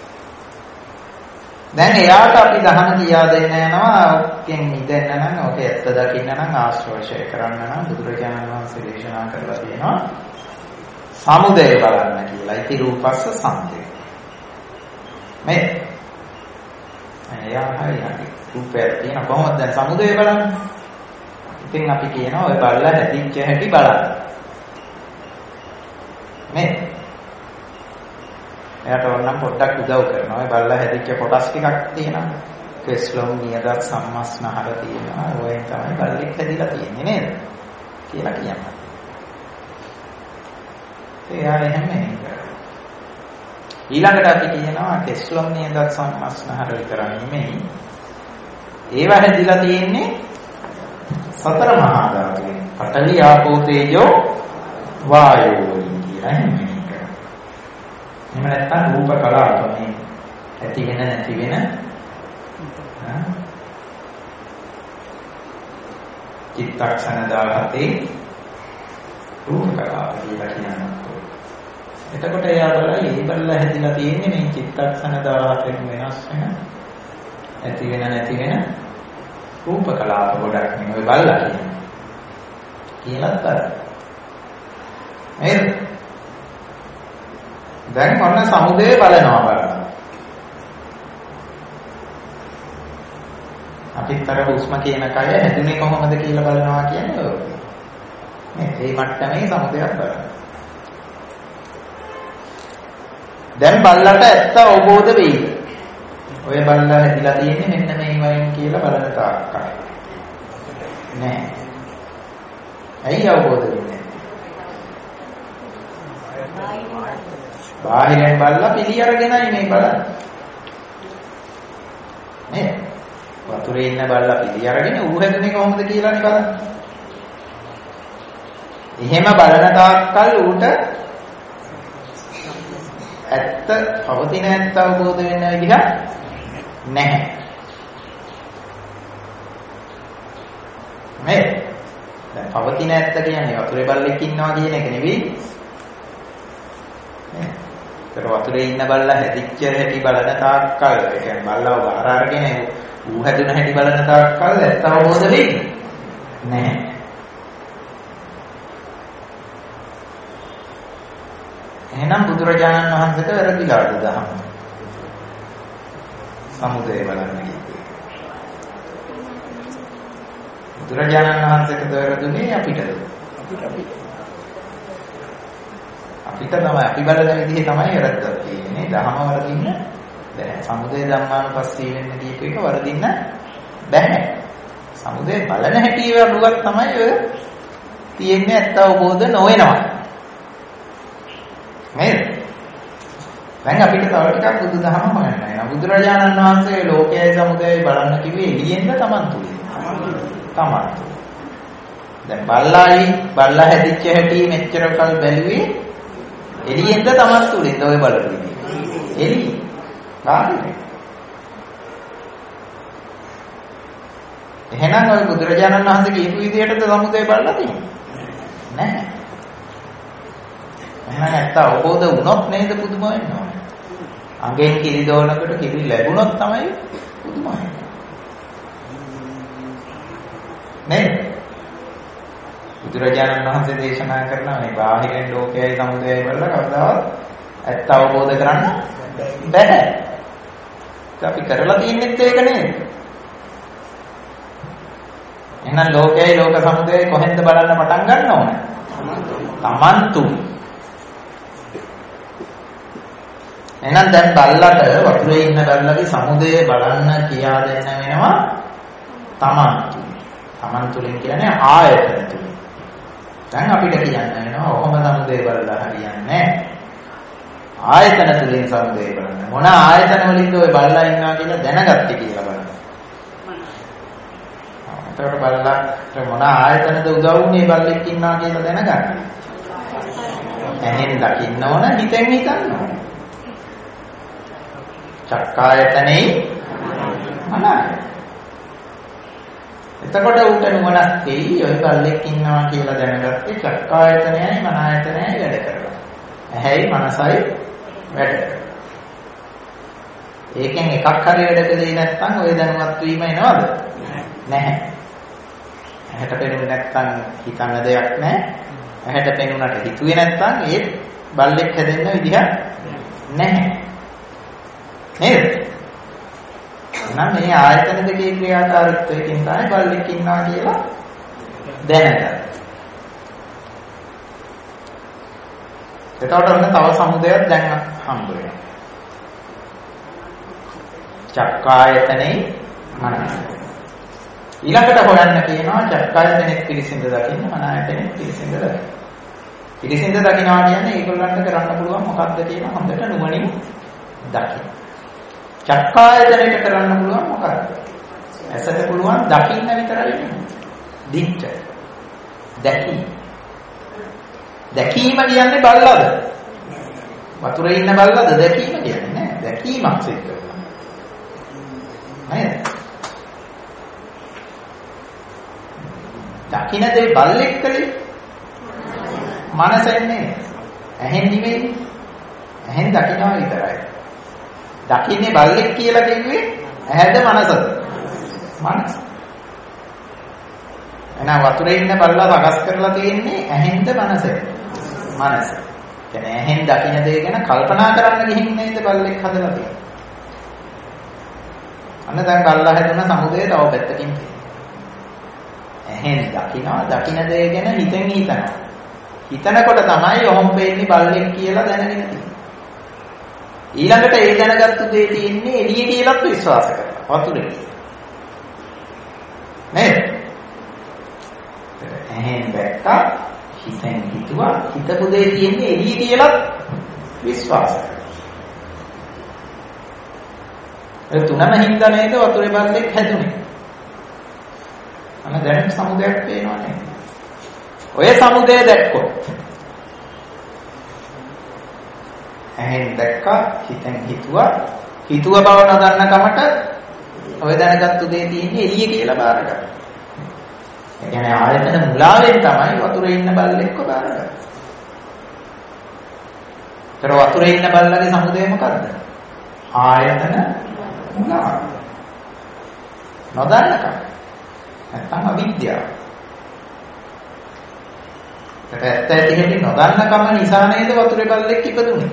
දැන් එයාට අපි දහන කියා දෙන්න යනවා ඔකෙන් මිදෙන්න නම් ඔකේ ඇත්ත දකින්න නම් ආශ්‍රවශය කරන්න නම් බුදුරජාණන් වහන්සේ දේශනා කරලා තියෙනවා සමුදය බලන්න කියලා. ඉති රූපස්ස සමුදය. මේ එයා හරියට රූපයක් තියෙන කොහොමද දැන් සමුදය බලන්නේ? ඉතින් අපි කියනවා ඔය බල්ලා හැදිච්ච හැටි බලන්න. මේ එයාට ඕනනම් පොඩ්ඩක් උදව් කරනවා. ඔය බල්ලා හැදිච්ච කොටස් ටිකක් තියෙනවා. කෙස්ලොම් නියදත් සම්මස්නහර තියෙනවා. ඔයෙන් තමයි බල්ලෙක් හැදිලා තියෙන්නේ නේද? කියලා කියනවා. එයා එහෙම නෙමෙයි. ඊළඟට අපි කියනවා කෙස්ලොම් නියදත් සම්මස්නහර විතර නෙමෙයි. ඒවා හැදිලා තියෙන්නේ සතර මහා ධාතුන්. පඨවි ආපෝ තේජෝ වායෝ කියලා එහෙම. එහෙම නැත්නම් රූප කලාප මේ ඇති වෙන නැති වෙන චිත්තක්ෂණ 17 රූප කලාප කියලා කියනවා. එතකොට එයා බලයි මේ බල්ලා හැදිලා තියෙන්නේ මේ චිත්තක්ෂණ 17 වෙනස් වෙන ඇති වෙන නැති වෙන රූප කලාප ගොඩක් නේ ඔය බල්ලා කියන්නේ. කියලාත් බලන්න. නේද? දැන් ඔන්න සමුදය බලනවා බලන්න. අපිටතර හුස්ම කියන කය හැදුනේ කොහොමද කියලා බලනවා කියන්නේ ඔය. මේ මට්ටමේ සමුදයක් බලන්න. දැන් බල්ලට ඇත්ත අවබෝධ වෙයි. ඔය බල්ලා හැදිලා තියෙන්නේ මෙන්න මේ වයින් කියලා බලන තාක්කයි. නෑ. ඇයි අවබෝධ වෙන්නේ? බාහිරෙන් බල්ලා පිළි අරගෙනයි මේ බලන්නේ. නේද? වතුරේ ඉන්න බල්ලා පිළි අරගෙන ඌ හැදෙන්නේ කොහොමද කියලානේ බලන්නේ. එහෙම බලන තාක්කල් ඌට ඇත්ත පවතින ඇත්ත අවබෝධ වෙන්න විදිහ නැහැ. මේ දැන් පවතින ඇත්ත කියන්නේ වතුරේ බල්ලෙක් ඉන්නවා කියන එක නෙවෙයි. ඒතර වතුරේ ඉන්න බල්ලා හැදිච්ච හැටි බලන තාක්කල් ඒ කියන්නේ බල්ලාව බාර අරගෙන ඌ හැදුන හැටි බලන තාක්කල් ඇත්ත අවබෝධ වෙන්නේ නැහැ. එහෙනම් බුදුරජාණන් වහන්සේට වැරදිලාද දහම? සමුදය බලන්න කිව්වේ. බුදුරජාණන් වහන්සේට වැරදුනේ අපිටද? අපිට තමයි අපි බලන විදිහේ තමයි වැරද්දක් තියෙන්නේ. දහම වරදින්න බෑ. සමුදය ධම්මානුපස්සී වෙන්න දීප එක වරදින්න බෑ. සමුදය බලන හැටි වලුවක් තමයි ඔය තියෙන්නේ ඇත්ත අවබෝධ නොවෙනවා. නේද? දැන් අපිට තව ටිකක් බුදුදහම හොයන්න වෙනවා. බුදුරජාණන් වහන්සේ ලෝකයේ සමුදයයි බලන්න කිව්වේ එළියෙන්ද Taman තුලින්? Taman. දැන් බල්ලා හැදිච්ච හැටි මෙච්චර කල් බැලුවේ එළියෙන්ද Taman තුලින්ද ඔය බලන්නේ? එළිය. බාහිර. එහෙනම් ඔය බුදුරජාණන් වහන්සේ කියපු විදිහටද සමුදය බලලා තියෙන්නේ? නැහැ. එහෙනම් ඇත්ත අවබෝධ වුණොත් නේද පුදුම වෙන්න ඕනේ. අඟෙන් කිරි දෝනකට කිරි ලැබුණොත් තමයි පුදුම වෙන්නේ. නේද? බුදුරජාණන් වහන්සේ දේශනා කරනවා මේ බාහිර ලෝකයයි සමුදයයි බලලා කවදාවත් ඇත්ත අවබෝධ කරන්න බැහැ. අපි කරලා තියන්නේත් ඒක නේද? එහෙනම් ලෝකයයි ලෝක සමුදයයි කොහෙන්ද බලන්න පටන් ගන්න ඕනේ? Taman තුල. එහෙනම් දැන් බල්ලට වතුරේ ඉන්න බල්ලගේ සමුදය බලන්න කියා දෙන්න වෙනවා Taman තුල. Taman තුලින් කියන්නේ ආයතන තුලින්. දැන් අපිට කියන්න වෙනවා ඔහොම සමුදය බලලා හරියන්නේ නැහැ. ආයතන තුලින් සමුදය බලන්න. මොන ආයතන වලින්ද ඔය බල්ලා ඉන්නවා කියලා දැනගත්තේ කියලා බලන්න. එතකොට බල්ලාට මොන ආයතනද උදව් වුනේ බල්ලෙක් ඉන්නවා කියලා දැනගන්න. ඇහෙන් දකින්න ඕන, හිතෙන් හිතන්න ඕන. චක්කායතනේ මනයි. එතකොට උට නුවණක් තියෙයි ඔය බල්ලෙක් ඉන්නවා කියලා දැනගත්තේ චක්කායතනයයි මනායතනයයි වැඩ කරනවා. ඇහැයි මනසයි වැඩ කරනවා. ඒකෙන් එකක් හරි වැඩ කළේ නැත්නම් ඔය දැනුවත් වීම එනවද? නැහැ. ඇහැට පෙනුනේ නැත්නම් හිතන්න දෙයක් නැහැ. ඇහැට පෙනුනට හිතුවේ නැත්නම් ඒ බල්ලෙක් හැදෙන්න විදිහක් නැහැ. නේද? නම් මේ ආයතන දෙකේ ක්‍රියාකාරීත්වයෙන් තමයි බල්ලෙක් ඉන්නවා කියලා දැනගන්න. එතකොට ඔන්න තව සමුදයක් දැන් හම්බ වෙනවා. චක්කායතනේ මනස. ඊළඟට හොයන්න කියනවා චක්කායතනෙත් පිළිසිඳ දකින්න මනායතනෙත් පිළිසිඳ දකින්න. පිළිසිඳ දකින්නවා කියන්නේ ඒගොල්ලන්ට කරන්න පුළුවන් මොකක්ද කියන හොඳට නුවණින් දකින්න. චක්කායතනෙට කරන්න පුළුවන් මොකක්ද? ඇසට පුළුවන් දකින්න විතරයි නෙමෙයි. දික්ක. දැකීම. දැකීම කියන්නේ බල්ලද? වතුරේ ඉන්න බල්ලද දැකීම කියන්නේ නෑ. දැකීමක් සිද්ධ වෙනවා. නේද? දකින්න දේ බල්ලෙක් කලේ මනසෙන් නේ. ඇහෙන් නෙමෙයි. ඇහෙන් දකින්නවා විතරයි. දකින්නේ බල්ලෙක් කියලා කිව්වේ ඇහැද මනසද? මනස. එහෙනම් වතුරේ ඉන්න බල්ලා සකස් කරලා තියෙන්නේ ඇහෙන්ද මනසෙන්ද? මනස. කියන්නේ ඇහෙන් දකින්න දේ ගැන කල්පනා කරන්න ගිහින් නේද බල්ලෙක් හදලා තියෙන්නේ. අන්න දැන් බල්ලා හැදුන සමුදේ තව පැත්තකින් තියෙනවා. ඇහෙන් දකින්න දේ ගැන හිතෙන් හිතනවා. හිතනකොට තමයි ඔහොම වෙන්නේ බල්ලෙක් කියලා දැනගෙන තියෙන්නේ. ඊළඟට ඒ දැනගත්තු දේ තියෙන්නේ එළිය කියලාත් විශ්වාස කරනවා. වතුරේ. නේද? එහෙන් දැක්කා හිතෙන් හිතුවා හිතපු දේ තියෙන්නේ එළිය කියලාත් විශ්වාස කරනවා. ඒ තුනම හින්දා නේද වතුරේ බල්ලෙක් හැදුනේ. අන්න දැන් සමුදයක් පේනවා නේද? ඔය සමුදය දැක්කොත් ඇහෙන් දැක්කා හිතෙන් හිතුවා හිතුව බව නොදන්න කමට ඔය දැනගත්තු දේ තියෙන්නේ එළිය කියලා බාර ගන්න. ඒ කියන්නේ ආයතන මුලාවෙන් තමයි වතුරේ ඉන්න බල්ලෙක්ව බාරගන්නේ. ඒතර වතුරේ ඉන්න බල්ලගේ සමුදය මොකද්ද? ආයතන මුලාව. නොදන්නකම. නැත්තම් අවිද්‍යාව. ඇත්ත ඇති හැටි නොදන්නකම නිසා නේද වතුරේ බල්ලෙක් ඉපදුනේ.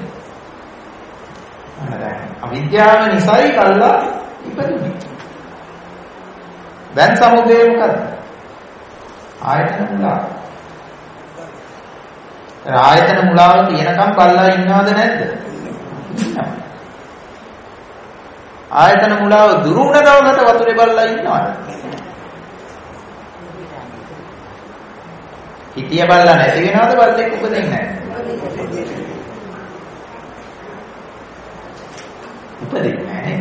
අවිද්‍යාව නිසායි කල්ලා ඉපදුනේ. දැන් සමුදය මොකද්ද? ආයතන මුලාව. ආයතන මුලාව තියෙනකම් බල්ලා ඉන්නවද නැද්ද? ආයතන මුලාව දුරු වුණ දවසට වතුරේ බල්ලා ඉන්නවද? හිතිය බල්ලා නැති වෙනවද බල්ලෙක් උපදින්නේ නැහැ? උපදින්නේ නැහැ.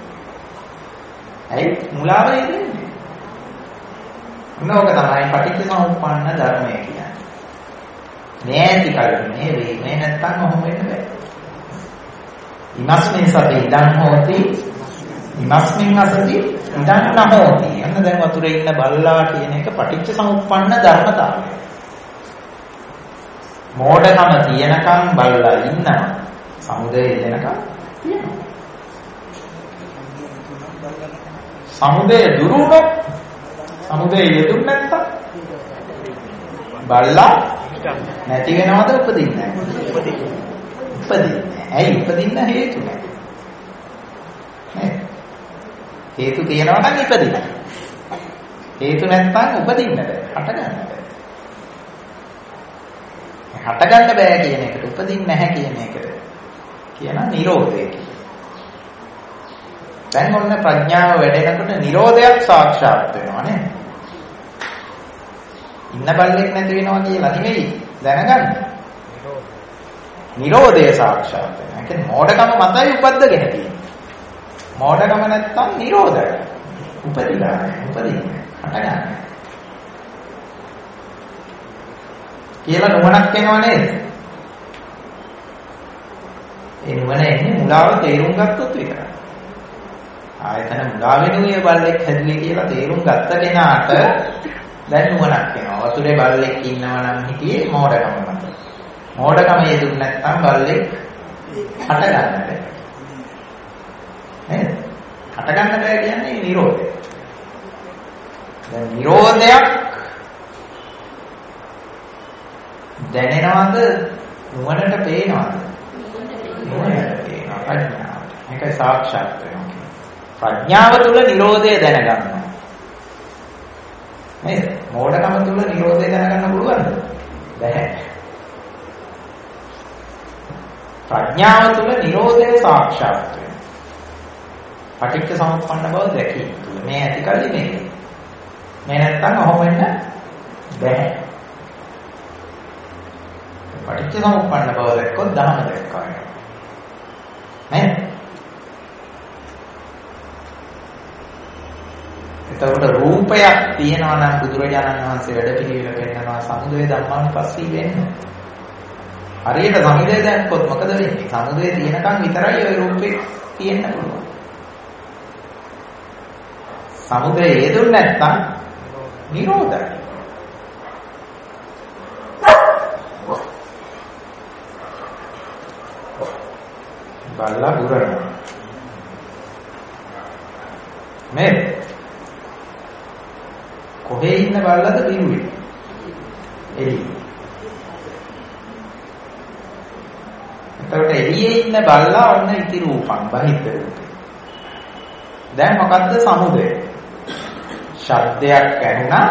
ඇයි මුලාව ඉන්නේ? මොනෝක තමයි පටිච්චසමුප්පන්න ධර්මය කියන්නේ. නෑති කල්පනේ වෙන්නේ නැත්තම් ඔහොම වෙන්න බෑ. ඉමස්මින් සති ඉදන් හෝති ඉමස්මින් අසති ඉදන් නහෝති. එන්න දැන් වතුරේ ඉන්න බල්ලා කියන එක පටිච්චසමුප්පන්න ධර්මතාවය. මෝඩකම තියෙනකම් බල්ලා ඉන්නවා. සමුදේ ඉන්නකම් තියෙනවා. සමුදේ දුරුනොත් සමුදේ යෙදුන් නැත්තම් බල්ලා නැති වෙනවද උපදින්නේ නැහැ. උපදින්නේ. ඇයි උපදින්න හේතු නැහැ. හේතු තියෙනවා නම් ඉපදිනවා. හේතු නැත්නම් උපදින්න බෑ. හටගන්න බෑ. හටගන්න බෑ කියන එකට උපදින්න නැහැ කියන එකට කියන නිරෝධය කියලා. දැන් ඔන්න ප්‍රඥාව වැඩෙනකොට නිරෝධයක් සාක්ෂාත් වෙනවා නේද? ඉන්න බල්ලෙක් නැති වෙනවා කියලා නෙවෙයි දැනගන්න. නිරෝධය සාක්ෂාත් වෙනවා. ඒ කියන්නේ මෝඩකම මතයි උපද්දගෙන තියෙන්නේ. මෝඩකම නැත්තම් නිරෝධය. උපදිලා උපදින්නේ. හටගන්නේ. කියලා නුවණක් එනවා නේද? ඒ නුවණ එන්නේ මුලාව තේරුම් ගත්තොත් විතරයි. ආයතන මුලා වෙනුවේ බල්ලෙක් හැදුවේ කියලා තේරුම් ගත්ත කෙනාට දැන් නුවණක් එනවා. වතුරේ බල්ලෙක් ඉන්නවා නම් හිටියේ මෝඩකම මත. මෝඩකම යෙදුන්නේ නැත්නම් බල්ලෙක් හටගන්න බෑ. නේද? හටගන්න බෑ කියන්නේ නිරෝධය. දැන් නිරෝධයක් දැනෙනවද නුවණට පේනවද? නුවණට පේනවා ප්‍රඥාව. මේකයි සාක්ෂාත් වෙනවා කියන්නේ. ප්‍රඥාව තුළ නිරෝධය දැනගන්නවා. නේද? මෝඩකම තුළ නිරෝධය දැනගන්න පුළුවන්ද? බැහැ. ප්‍රඥාව තුළ නිරෝධය සාක්ෂාත් වෙනවා. පටිච්ච සමුප්පන්න බව දැකීම තුළ මේ ඇති කල්ලි මේක. මේ නැත්තම් ඔහොම වෙන්න බැහැ. පටිච්ච සමුප්පන්න බව දැක්කොත් ධර්ම දැක්කා වෙනවා. නේද? එතකොට රූපයක් තියෙනවා නම් බුදුරජාණන් වහන්සේ වැඩ පිළිවෙල පෙන්නනවා සමුදය ධම්මානුපස්සී වෙන්න. හරියට සමුදය දැක්කොත් මොකද වෙන්නේ? සමුදය තියෙනකන් විතරයි ওই රූපේ තියෙන්න පුළුවන්. සමුදය හේතුන් නැත්තම් නිරෝධයි. බල්ලා බුරනවා. මේ කොහේ ඉන්න බල්ලාද දිනුවේ? එළියේ. එතකොට එළියේ ඉන්න බල්ලා ඔන්න ඉති රූපං බහිද්ද රූපේ. දැන් මොකද්ද සමුදය? ශබ්දයක් ඇහුණා.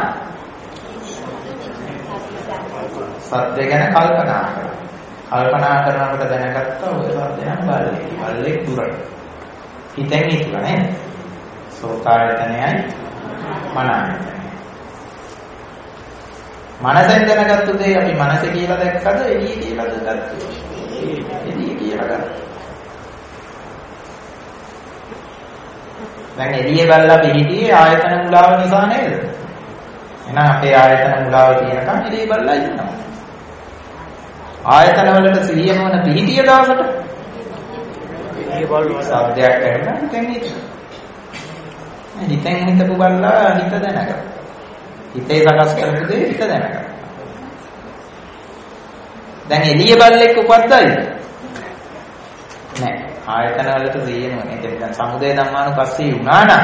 සද්ද ගැන කල්පනා කරා. කල්පනා කරනකොට දැනගත්තා ඔය සද්දයන් බල්ලෙක් දුරට. හිතෙන් හිතුවා නේද? සෝතායතනයයි මනසයි. මනසෙන් දැනගත්තු දේ අපි මනස කියලා දැක්කද එළිය කියලා දැක්කද? එළිය කියලා ගත්තා. දැන් එළිය බල්ලා පිහිටියේ ආයතන මුලාව නිසා නේද? එහෙනම් අපේ ආයතන මුලාව තියෙනකන් එළිය බල්ලා ඉන්නවා. ආයතන වලට සිහිය මොන පිහිටිය දවසට එළිය බල්ලා සබ්දයක් ඇහෙනවා හිතෙන් හිතුවා. හිතෙන් හිතපු බල්ලා හිත දැනගත්තා. හිතේ සකස් කරපු දේ හිත දැනගත්තා. දැන් එළිය බල්ලෙක් උපද්දයිද? නෑ. ආයතන වලට සිහියනවා. ඒ කියන්නේ දැන් සමුදය ධම්මානුපස්සී වුණා නම්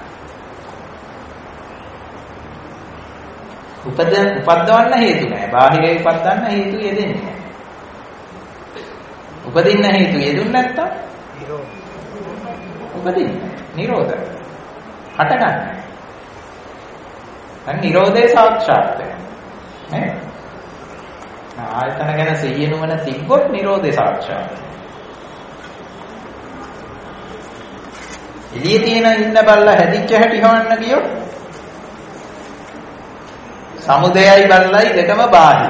උපද්දවන්න හේතු නෑ. බාහිරේ උපද්දන්න හේතු යෙදෙන්නේ නෑ. උපදින්න හේතු යෙදුන්නේ නැත්තම් උපදින්නේ නිරෝධය. හටගන්න. දැන් නිරෝධය සාක්ෂාත් වෙනවා. නේද? ආයතන ගැන සිහිය නුවණ තිබ්බොත් නිරෝධය සාක්ෂාත් වෙනවා. එළියේ තියෙන ඉන්න බල්ලා හැදිච්ච හැටි හොයන්න ගියොත් සමුදයයි බල්ලයි දෙකම බාහිර.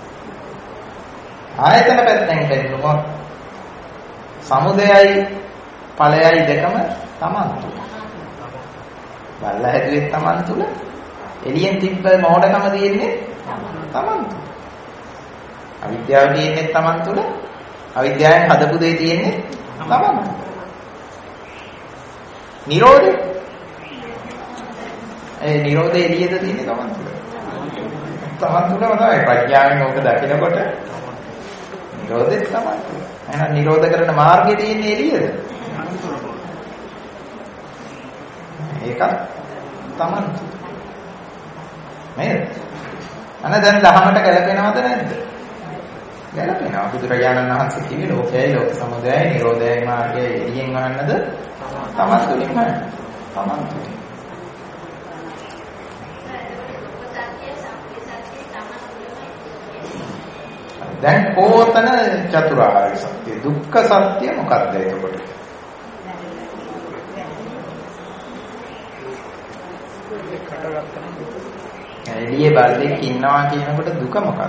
ආයතන පැත්තෙන් බැලුවොත් සමුදයයි ඵලයයි දෙකම තමන් තුල. බල්ලා හැදුවේ තමන් තුල. එළියෙන් තිබ්බ මෝඩකම තියෙන්නේ තමන් තුල. අවිද්‍යාව තියෙන්නේ තමන් තුල. අවිද්‍යාවෙන් හදපු දේ තියෙන්නේ තමන් තුල. නිරෝධය. ඒ නිරෝධය එළියද තියෙන්නේ තමන් තුල. තමන් තුලම තමයි ප්‍රඥාවෙන් ඕක දකිනකොට නිරෝධෙත් තමන් තුල. එහෙනම් නිරෝධ කරන මාර්ගය තියෙන්නේ එළියද? ඒක තමන් තුල. නේද? අනේ දැන් දහමට ගැලපෙනවද නැද්ද? ගැලපෙනවා. බුදුරජාණන් වහන්සේ කිව්වේ ලෝකයයි ලෝක සමුදයයි නිරෝධයයි මාර්ගයයි එළියෙන් වහන්නද? තමන් තුලින්ම තමන් තුලින්. දැන් කෝතන චතුරාර්ය සත්‍ය දුක්ඛ සත්‍ය මොකක්ද එතකොට? එළියේ බල්ලෙක් ඉන්නවා කියනකොට දුක මොකක්ද?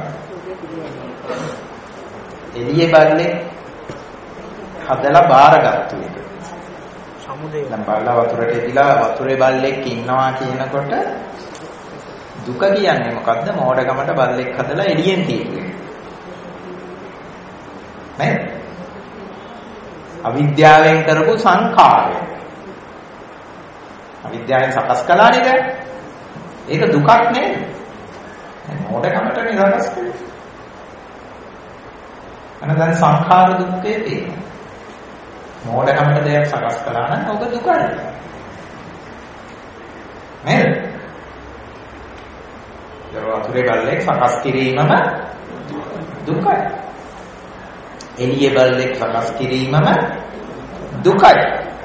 එළියේ බල්ලෙක් හදලා බාරගත්තු එක. සමුදේ. දැන් බල්ලා වතුරට එදිලා වතුරේ බල්ලෙක් ඉන්නවා කියනකොට දුක කියන්නේ මොකද්ද? මෝඩකමට බල්ලෙක් හදලා එළියෙන් තියෙන්නේ. නේද? අවිද්‍යාවෙන් කරපු සංඛාරය. අවිද්‍යාවෙන් සකස් කළානේ දැන්. ඒක දුකක් නේද? මෝඩකමට නිරාකස් කරන්නේ. අන්න දැන් සංඛාර දුක්ඛේ තියෙනවා. මෝඩකමට දෙයක් සකස් කළා නම් ඔබ දුකයි. නේද? වතුරේ බල්ලෙක් සකස් කිරීමම දුකයි. එළියේ බල්ලෙක් සකස් කිරීමම දුකයි.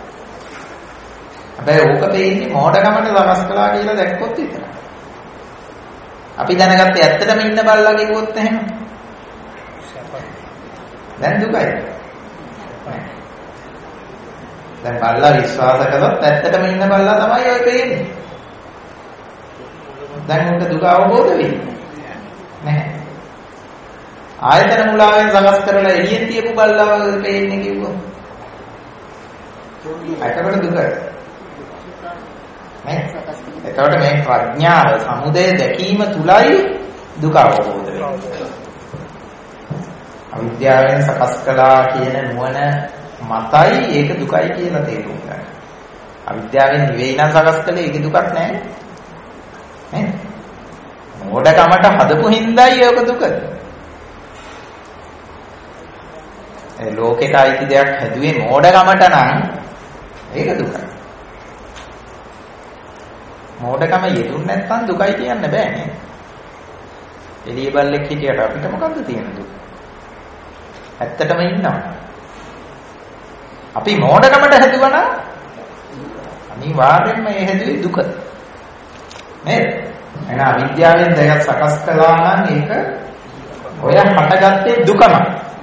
හැබැයි ඕක දෙන්නේ මෝඩකමට සකස් කළා කියලා දැක්කොත් විතරයි. අපි දැනගත්තේ ඇත්තටම ඉන්න බල්ලා කිව්වොත් එහෙම. දැන් දුකයි. දැන් බල්ලා විශ්වාස කළොත් ඇත්තටම ඉන්න බල්ලා තමයි ඔය පේන්නේ. දැන් උන්ට දුක අවබෝධ වෙන්නේ නැහැ. ආයතන මුලාවෙන් සකස් කරලා එළියෙන් තියපු බල්ලා පේන්නේ කිව්වොත්. ඒකට දුකයි. එතකොට මේ ප්‍රඥාව සමුදය දැකීම තුලයි දුක අවබෝධ වෙන්නේ. අවිද්‍යාවෙන් සකස් කළා කියන නුවණ මතයි ඒක දුකයි කියලා තේරුම් ගන්න. අවිද්‍යාවෙන් නෙවෙයි නම් සකස් කළේ ඒක දුකක් නෑ. නේද? මෝඩකමට හදපු හින්දායි ඒක දුක. ඒ ලෝකෙට අයිති දෙයක් හැදුවේ මෝඩකමට නම් ඒක දුකයි. මෝඩකම යෙදුන්නේ නැත්නම් දුකයි කියන්න බෑ නේද? එළිය බල්ලෙක් හිටියට අපිට මොකද්ද තියෙන දුක? ඇත්තටම ඉන්නවා. අපි මෝඩකමට හැදුවා නම් අනිවාර්යෙන්ම ඒ හැදුවේ දුක. නේද? එහෙනම් අවිද්‍යාවෙන් දෙයක් සකස් කළා නම් ඒක ඔය හටගත්තේ දුකමයි.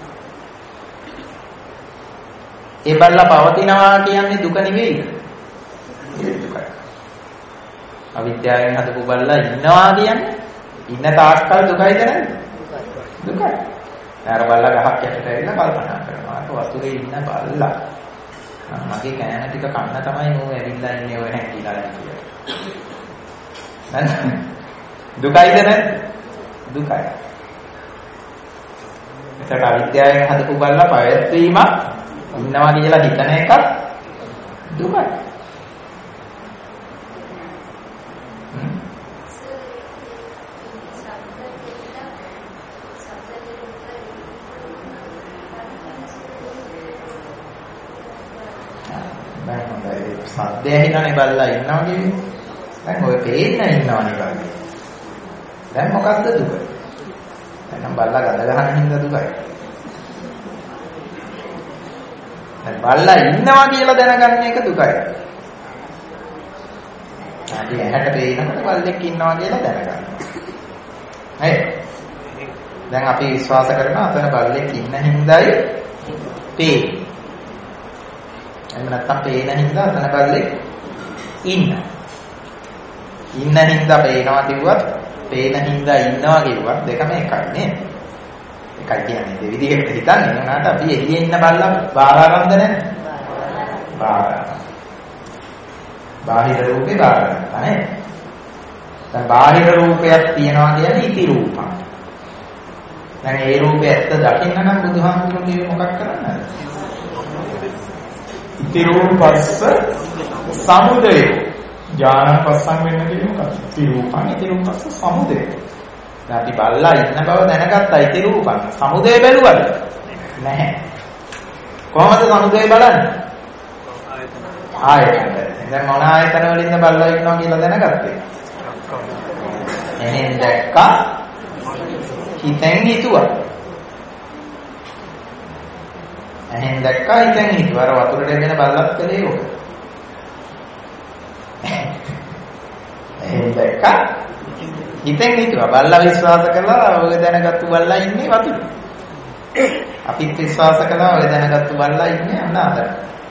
ඒ බල්ලා පවතිනවා කියන්නේ දුක නෙවෙයි. ඒක දුකයි. අවිද්‍යාවෙන් හදපු බල්ලා ඉන්නවා කියන්නේ ඉන්න තාක්කල් දුකයිද නැද්ද? දුකයි. යාර බල්ලා ගහක් යටට ඇවිල්ලා කල්පනා කරනවා. වතුරේ ඉන්න බල්ලා මගේ කෑම ටික කන්න තමයි මෝ ඇවිල්ලා ඉන්නේ ඔය හැකිලා කියලා. දුකයිද නැද්ද? දුකයි. ඒකට අවිද්‍යාවෙන් හදපු බල්ලා පැවැත්වීම ඉන්නවා කියලා හිතන එක දුකයි. සද්දය හිනානේ බල්ලා ඉන්නවා කියන්නේ. දැන් ඔය පේන්න ඉන්නවනේ බල්ලා. දැන් මොකද්ද දුක? දැන් බල්ලා ගඳ ගන්න හින්දා දුකයි. දැන් බල්ලා ඉන්නවා කියලා දැනගන්න එක දුකයි. අපි ඇහැට පේනකොට බල්ලෙක් ඉන්නවා කියලා දැනගන්නවා. හරි. දැන් අපි විශ්වාස කරනවා අතන බල්ලෙක් ඉන්න හින්දායි පේන්නේ. එහෙම නැත්නම් පේන හින්දා අතන බල්ලෙක් ඉන්නවා. ඉන්න හින්දා පේනවා කිව්වත් පේන හින්දා ඉන්නවා කිව්වත් දෙකම එකයි නේද? එකයි කියන්නේ දෙවිදිහකට හිතන්නේ උනාට අපි එළියේ ඉන්න බල්ලා බාරාරම්ද නැහැ? බාහිර රූපේ බාරාරම්ද නැහැ? දැන් බාහිර රූපයක් තියනවා කියන්නේ ඉති රූපක්. දැන් ඒ රූපය ඇත්ත දකින්න නම් බුදුහාමුදුරුවෝ කිව්වේ මොකක් කරන්නද? ඉති රූපස්ස සමුදය ඥාන පස්සම් වෙන්න කියන්නේ මොකක්ද? ඉති රූපං ඉති රූපස්ස සමුදය. දැන් අපි බල්ලා ඉන්න බව දැනගත්තා ඉති රූපං. සමුදය බැලුවද? නැහැ. කොහොමද සමුදය බලන්නේ? ආයතන. දැන් මොන ආයතන වලින්ද බල්ලා ඉන්නවා කියලා දැනගත්තේ? එහෙන් දැක්කා හිතෙන් හිතුවා. එහෙන් දැක්කා හිතෙන් හිතුවා. අර වතුරට එගෙන බල්ලත් කලේ ඕක. එහෙන් දැක්කා හිතෙන් හිතුවා. බල්ලා විශ්වාස කළා ඔය දැනගත්තු බල්ලා ඉන්නේ වතුරේ. අපිත් විශ්වාස කළා ඔය දැනගත්තු බල්ලා ඉන්නේ අනාතර.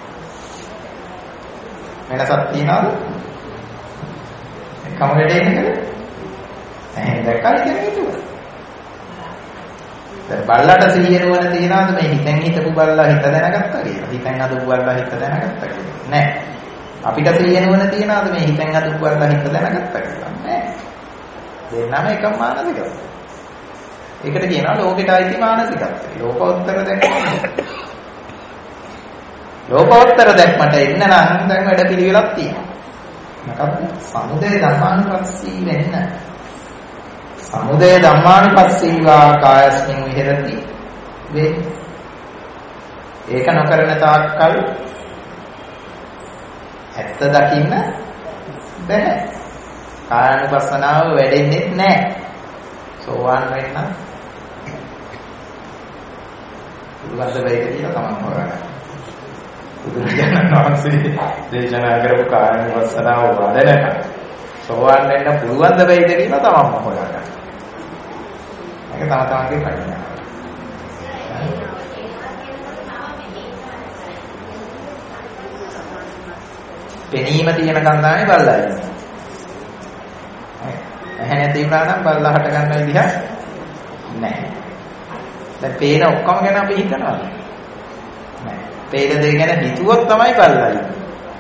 වෙනසක් තියනවද? එකම වැඩේ නේද? එහෙනම් දැක්කයි කියන්නේ ඒක. දැන් බල්ලාට සිහිය නුවණ තියනවාද මේ හිතෙන් හිතපු බල්ලා හිත දැනගත්තා කියලා? හිතෙන් හදපු බල්ලා හිත දැනගත්තා කියලා? නෑ. අපිට සිහිය නුවණ තියනවාද මේ හිතෙන් හදපු බල්ලා හිත දැනගත්තා කියලා? නෑ. දෙන්නම එකම මානසිකත්වය. ඒකට කියනවා ලෝකෙට අයිති මානසිකත්වය. ලෝකෝත්තර දැක්ම. ලෝකෝත්තර දැක්මට එන්න නම් දැන් වැඩ පිළිවෙලක් තියෙනවා. මොකක්ද? සමුදය ධම්මානුපස්සී වෙන්න. සමුදය ධම්මානුපස්සීවා කායස්මින් විහෙරති වේ. ඒක නොකරන තාක්කල් ඇත්ත දකින්න බැහැ. කායानुපස්සනාව වැඩෙන්නේ නැහැ. සෝවාන් වෙන්න පුළුවන් දෙයක් කියලා තමයි හොරගන්න. බුදුරජාණන් වහන්සේ දේශනා කරපු කායानुපස්සනාව වඩනකම් සෝවාන් වෙන්න පුළුවන් දෙයක් කියලා තමයි හොරගන්න. ඒක තම තමන්ගේ ප්‍රඥාව. පෙනීම තියෙනකන් තමයි බල්ලා ඉන්නේ. ඇහැ නැති වුණා නම් බල්ලා හට ගන්න විදිහ නැහැ. දැන් පේන ඔක්කොම ගැන අපි හිතනවා. නැහැ. පේන දේ ගැන හිතුවොත් තමයි බල්ලා ඉන්නේ.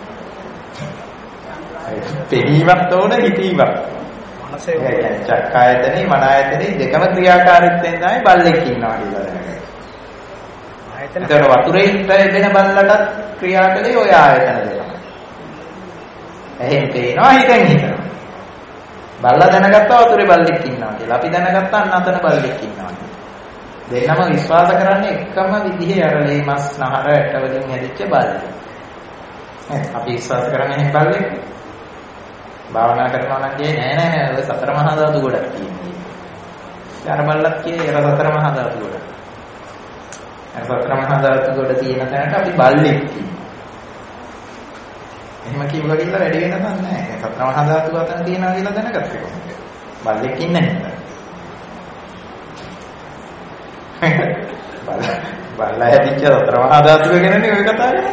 පෙනීමක් ඕන හිතීමක්. මනසේ චක්කායතනේ මනායතනේ දෙකම ක්‍රියාකාරීත්වයෙන් තමයි බල්ලෙක් ඉන්නවා කියලා දැනගන්න. ආයතන වතුරේ ඉන්න බල්ලටත් ක්‍රියා කලේ ඔය ආයතන දෙක. එහෙන් පේනවා හිතෙන් හිතනවා. බල්ලා දැනගත්තා වතුරේ බල්ලෙක් ඉන්නවා කියලා. අපි දැනගත්තා අන්නතන බල්ලෙක් ඉන්නවා කියලා. දෙන්නම විශ්වාස කරන්නේ එකම විදිහේ අරලේ මස් නහර ඇට වලින් හැදිච්ච බල්ලෙක්. අපි විශ්වාස කරන්නේ එහෙන් බල්ලෙක්. භාවනා කරනවා නම් කියන්නේ නෑ ඔය සතර මහා ධාතු ගොඩක් තියෙනවා. අර බල්ලක් කියන්නේ අර සතර මහා ධාතු ගොඩ. අර සතර මහා ධාතු ගොඩ තියෙන තැනට අපි බල්ලෙක් කියනවා. එහෙම කිව්වා කියලා වැඩි වෙනසක් නැහැ. සතර මහා ධාතු අතර තියෙනවා කියලා දැනගත්තේ කොහොමද? බල්ලෙක් ඉන්නේ නැහැ. බල්ලා හැදිච්ච සතර මහා ධාතු ගැනනේ ඔය කතා කරන්නේ.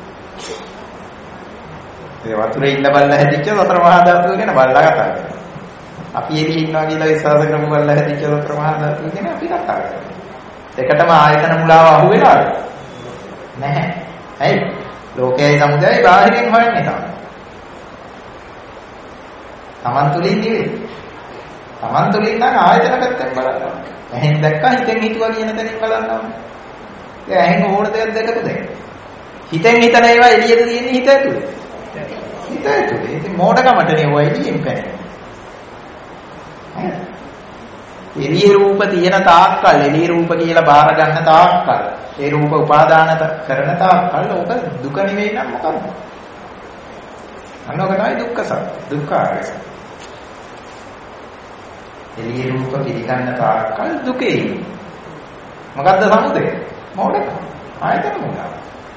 ඒ වතුරේ ඉන්න බල්ලා හැදිච්ච සතර මහා ධාතු ගැන බල්ලා කතා කරන්නේ. අපි එළියේ ඉන්නවා කියලා විශ්වාස කරමු බල්ලා හැදිච්ච සතර මහා ධාතු ගැන අපි කතා කරන්නේ. දෙකටම ආයතන මුලාව අහු වෙනවද? නැහැ. ඇයි? ලෝකයේ සමුදයයි බාහිරින් හොයන්නේ තමයි. Taman තුලින් නෙවෙයි. Taman තුලින් නම් ආයතන පැත්තෙන් බලනවා. එහෙන් දැක්කා හිතෙන් හිතුවා කියන තැනින් බලනවා. ඒ එහෙන් ඕන දෙයක් දැකපු දෙයක්. හිතෙන් හිතන ඒවා එළියට තියෙන්නේ හිත ඇතුලේ. හිත ඇතුලේ. ඉතින් මෝඩකමටනේ ඔය එළියෙන් පැන්නේ. එළියේ රූප තියෙන තාක්කල් එළියේ රූප කියලා බාර ගන්න තාක්කල් ඒ රූප උපාදාන කරන තාක්කල් ඔක දුක නෙවෙයි නම් මොකක්ද? අන්නෝක තමයි දුක්ඛ සත්‍ය. දුක්ඛාරය. එළියේ රූප පිළිගන්න තාක්කල් දුකේ. මොකද්ද සමුදය? මොඩක. ආයතන මොකක්ද?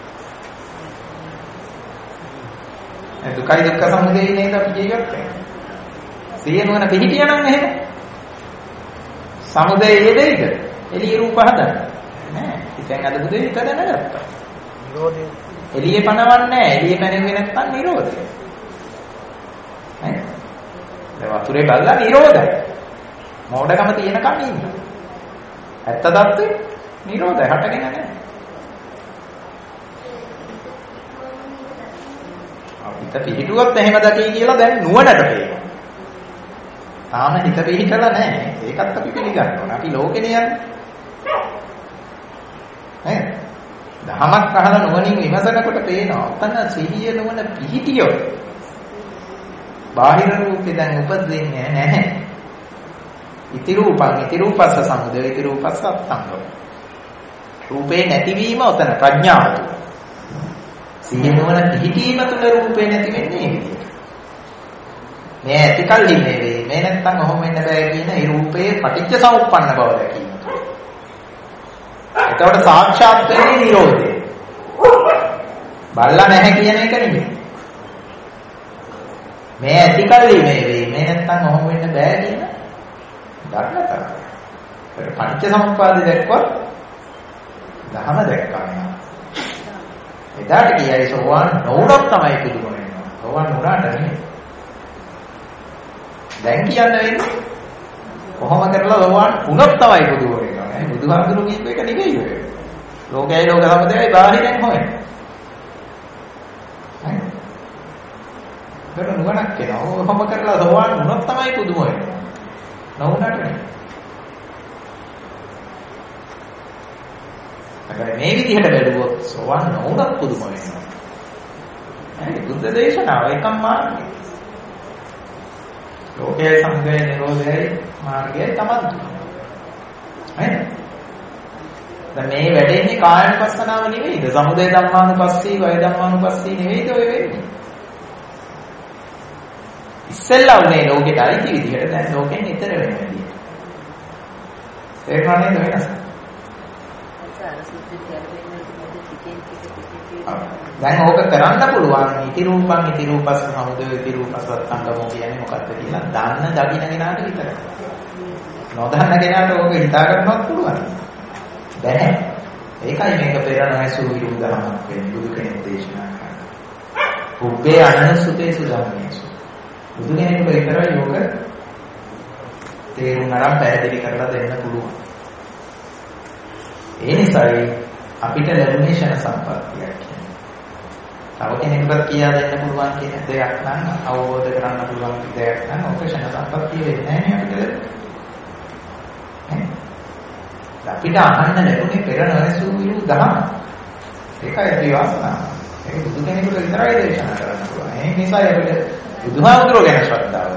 ඒ දුකයි දුක්ඛ සමුදය නේද අපි ජීවත් වෙන්නේ. සිහිය නුවණ පිළිහිටියා නම් එහෙම සමුදය යෙදෙයිද? එළියේ රූප හදන්න. නෑ. හිතෙන් අදපු දෙය හිත දැනගත්තා. නිරෝධය. එළියේ පනවන්නේ නෑ. එළියේ පැනෙන්නේ නැත්නම් නිරෝධය. නේද? දැන් වතුරේ බලලා නිරෝධය. මෝඩකම තියෙනකම් ඉන්න. ඇත්ත தත්ත්වේ නිරෝධය හටගෙන නෑ. අපිට පිළිහිටුවත් එහෙම දකී කියලා දැන් නුවණට පේනවා. තාම හිත පිළිහිටලා නැහැ. ඒකත් අපි පිළිගන්න ඕන. අපි ලෝකෙනේ යන්නේ. නේද? දහමක් අහලා නුවණින් විමසනකොට පේනවා. ඔතන සිහිය නුවණ පිහිටියොත් බාහිර රූපේ දැන් උපදින්නේ නැහැ. ඉති රූපස්ස සමුදය ඉති රූපස්ස අත්ංගම. රූපේ නැතිවීම ඔතන ප්‍රඥාව තුළ. සිහිය නුවණ පිහිටීම තුළ රූපේ නැති වෙන්නේ නෙවෙයි. මේ ඇතිකල්ලි නෙවෙයි මේ නැත්තම් ඔහොම වෙන්න බෑ කියන ඒ රූපයේ පටිච්ච සමුප්පන්න බව දැකීම. එතකොට සාක්ෂාත් වෙන්නේ නිරෝධය. බල්ලා නැහැ කියන එක නෙමෙයි. මේ ඇතිකල්ලි නෙවෙයි මේ නැත්තම් ඔහොම වෙන්න බෑ කියන ධර්මතාවය. ඒක පටිච්ච සමුප්පාදේ දැක්කොත් දහම දැක්කා නේ. එදාට කියයි සෝවාන් නොවුනොත් තමයි පුදුම වෙනවා. සෝවාන් වුණාට නෙමෙයි. දැන් කියන්න වෙන්නේ කොහොම කරලා සෝවාන් වුණොත් තමයි පුදුම වෙනවා. නේ බුදුහාමුදුරු කියපු එක නෙවෙයි ඔය. ලෝකයයි ලෝක සම්පතයි බාහිරෙන් හොයන්නේ. හරි. ඒක නුවණක් වෙනවා. කොහොම කරලා සෝවාන් වුණොත් තමයි පුදුම වෙනවා. නොවුනට නෙමෙයි. හැබැයි මේ විදිහට බැලුවොත් සෝවාන් නොවුනත් පුදුම වෙනවා. හරි බුද්ධ දේශනාව එකම මාර්ගය. ලෝකයේ සංගය නිරෝධයයි මාර්ගයයි තමයි. හරි. දැන් මේ වැඩෙන්නේ කායනුපස්සනාව නෙවෙයිද? සමුදය ධම්මානුපස්සී, වය ධම්මානුපස්සී නෙවෙයිද ඔය වෙන්නේ? ඉස්සෙල්ලා උනේ ලෝකෙට අයිති විදිහට දැන් ලෝකෙන් ඈතර වෙන්නේ. ඒක නේද වෙනස? දැන් ඕක කරන්න පුළුවන් ඉති රූපං ඉති රූපස්ස සමුදය ඉති රූපස්ස සංගමෝ කියන්නේ මොකක්ද කියලා දන්න දකින්න කෙනාට විතරයි. නොදන්න කෙනාට ඕක හිතා ගන්නවත් පුළුවන්. බැහැ. ඒකයි මේක පෙර නොඇසු විරුද්ධමක් වෙන්නේ බුදු කෙනෙක් දේශනා කරන්නේ. උබ්බේ අනසුතේසු ධම්මේසු. බුදු කෙනෙකුට විතරයි යෝග තේරුම් ගන්න පැහැදිලි කරලා දෙන්න පුළුවන්. ඒ නිසායි අපිට ලැබුණේ ෂණ සම්පත්තියක් කියන්නේ. තව කෙනෙකුට කියා දෙන්න පුළුවන් කියන දෙයක් නම් අවබෝධ කරගන්න පුළුවන් දෙයක් නම් ඔක ෂණ සම්පත්තිය වෙන්නේ නැහැ අපිට. අපිට අහන්න ලැබුණේ පෙර නොඇසු විරු දහම. ඒකයි ප්‍රියවාසනාව. ඒක බුදු කෙනෙකුට විතරයි දේශනා කරන්න පුළුවන්. ඒ නිසා අපිට බුදුහාමුදුරුවෝ ගැන ශ්‍රද්ධාව.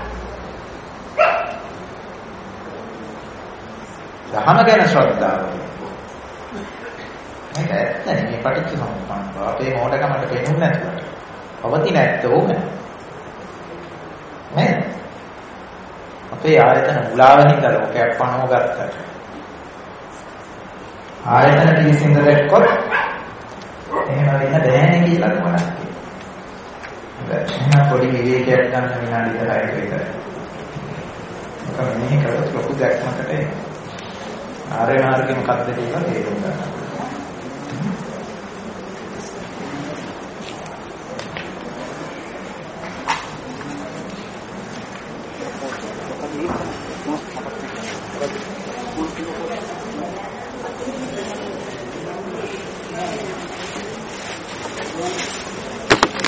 දහම ගැන ශ්‍රද්ධාව. මේක ඇත්තනේ මේ පටිච්චසමුප්පන්න. අපේ මොඩකමට පෙනුන්නේ නැතුවට. පවතින ඇත්ත ඕක. නේද? අපේ ආයතන මුලාවෙන් ලෝකයක් පනව ගත්තට. ආයතන පිළිසින්ද දැක්කොත් එහෙම වෙන්න බෑනේ කියලා මොනක් කියනවා. එහෙනම් පොඩි විවේකයක් ගන්න විනාඩි 10ක විතර. මොකද මේ කරොත් ලොකු දැක්මකට එනවා. ආර්ය මාර්ගෙ මොකක්ද කියලා තේරුම් ගන්න.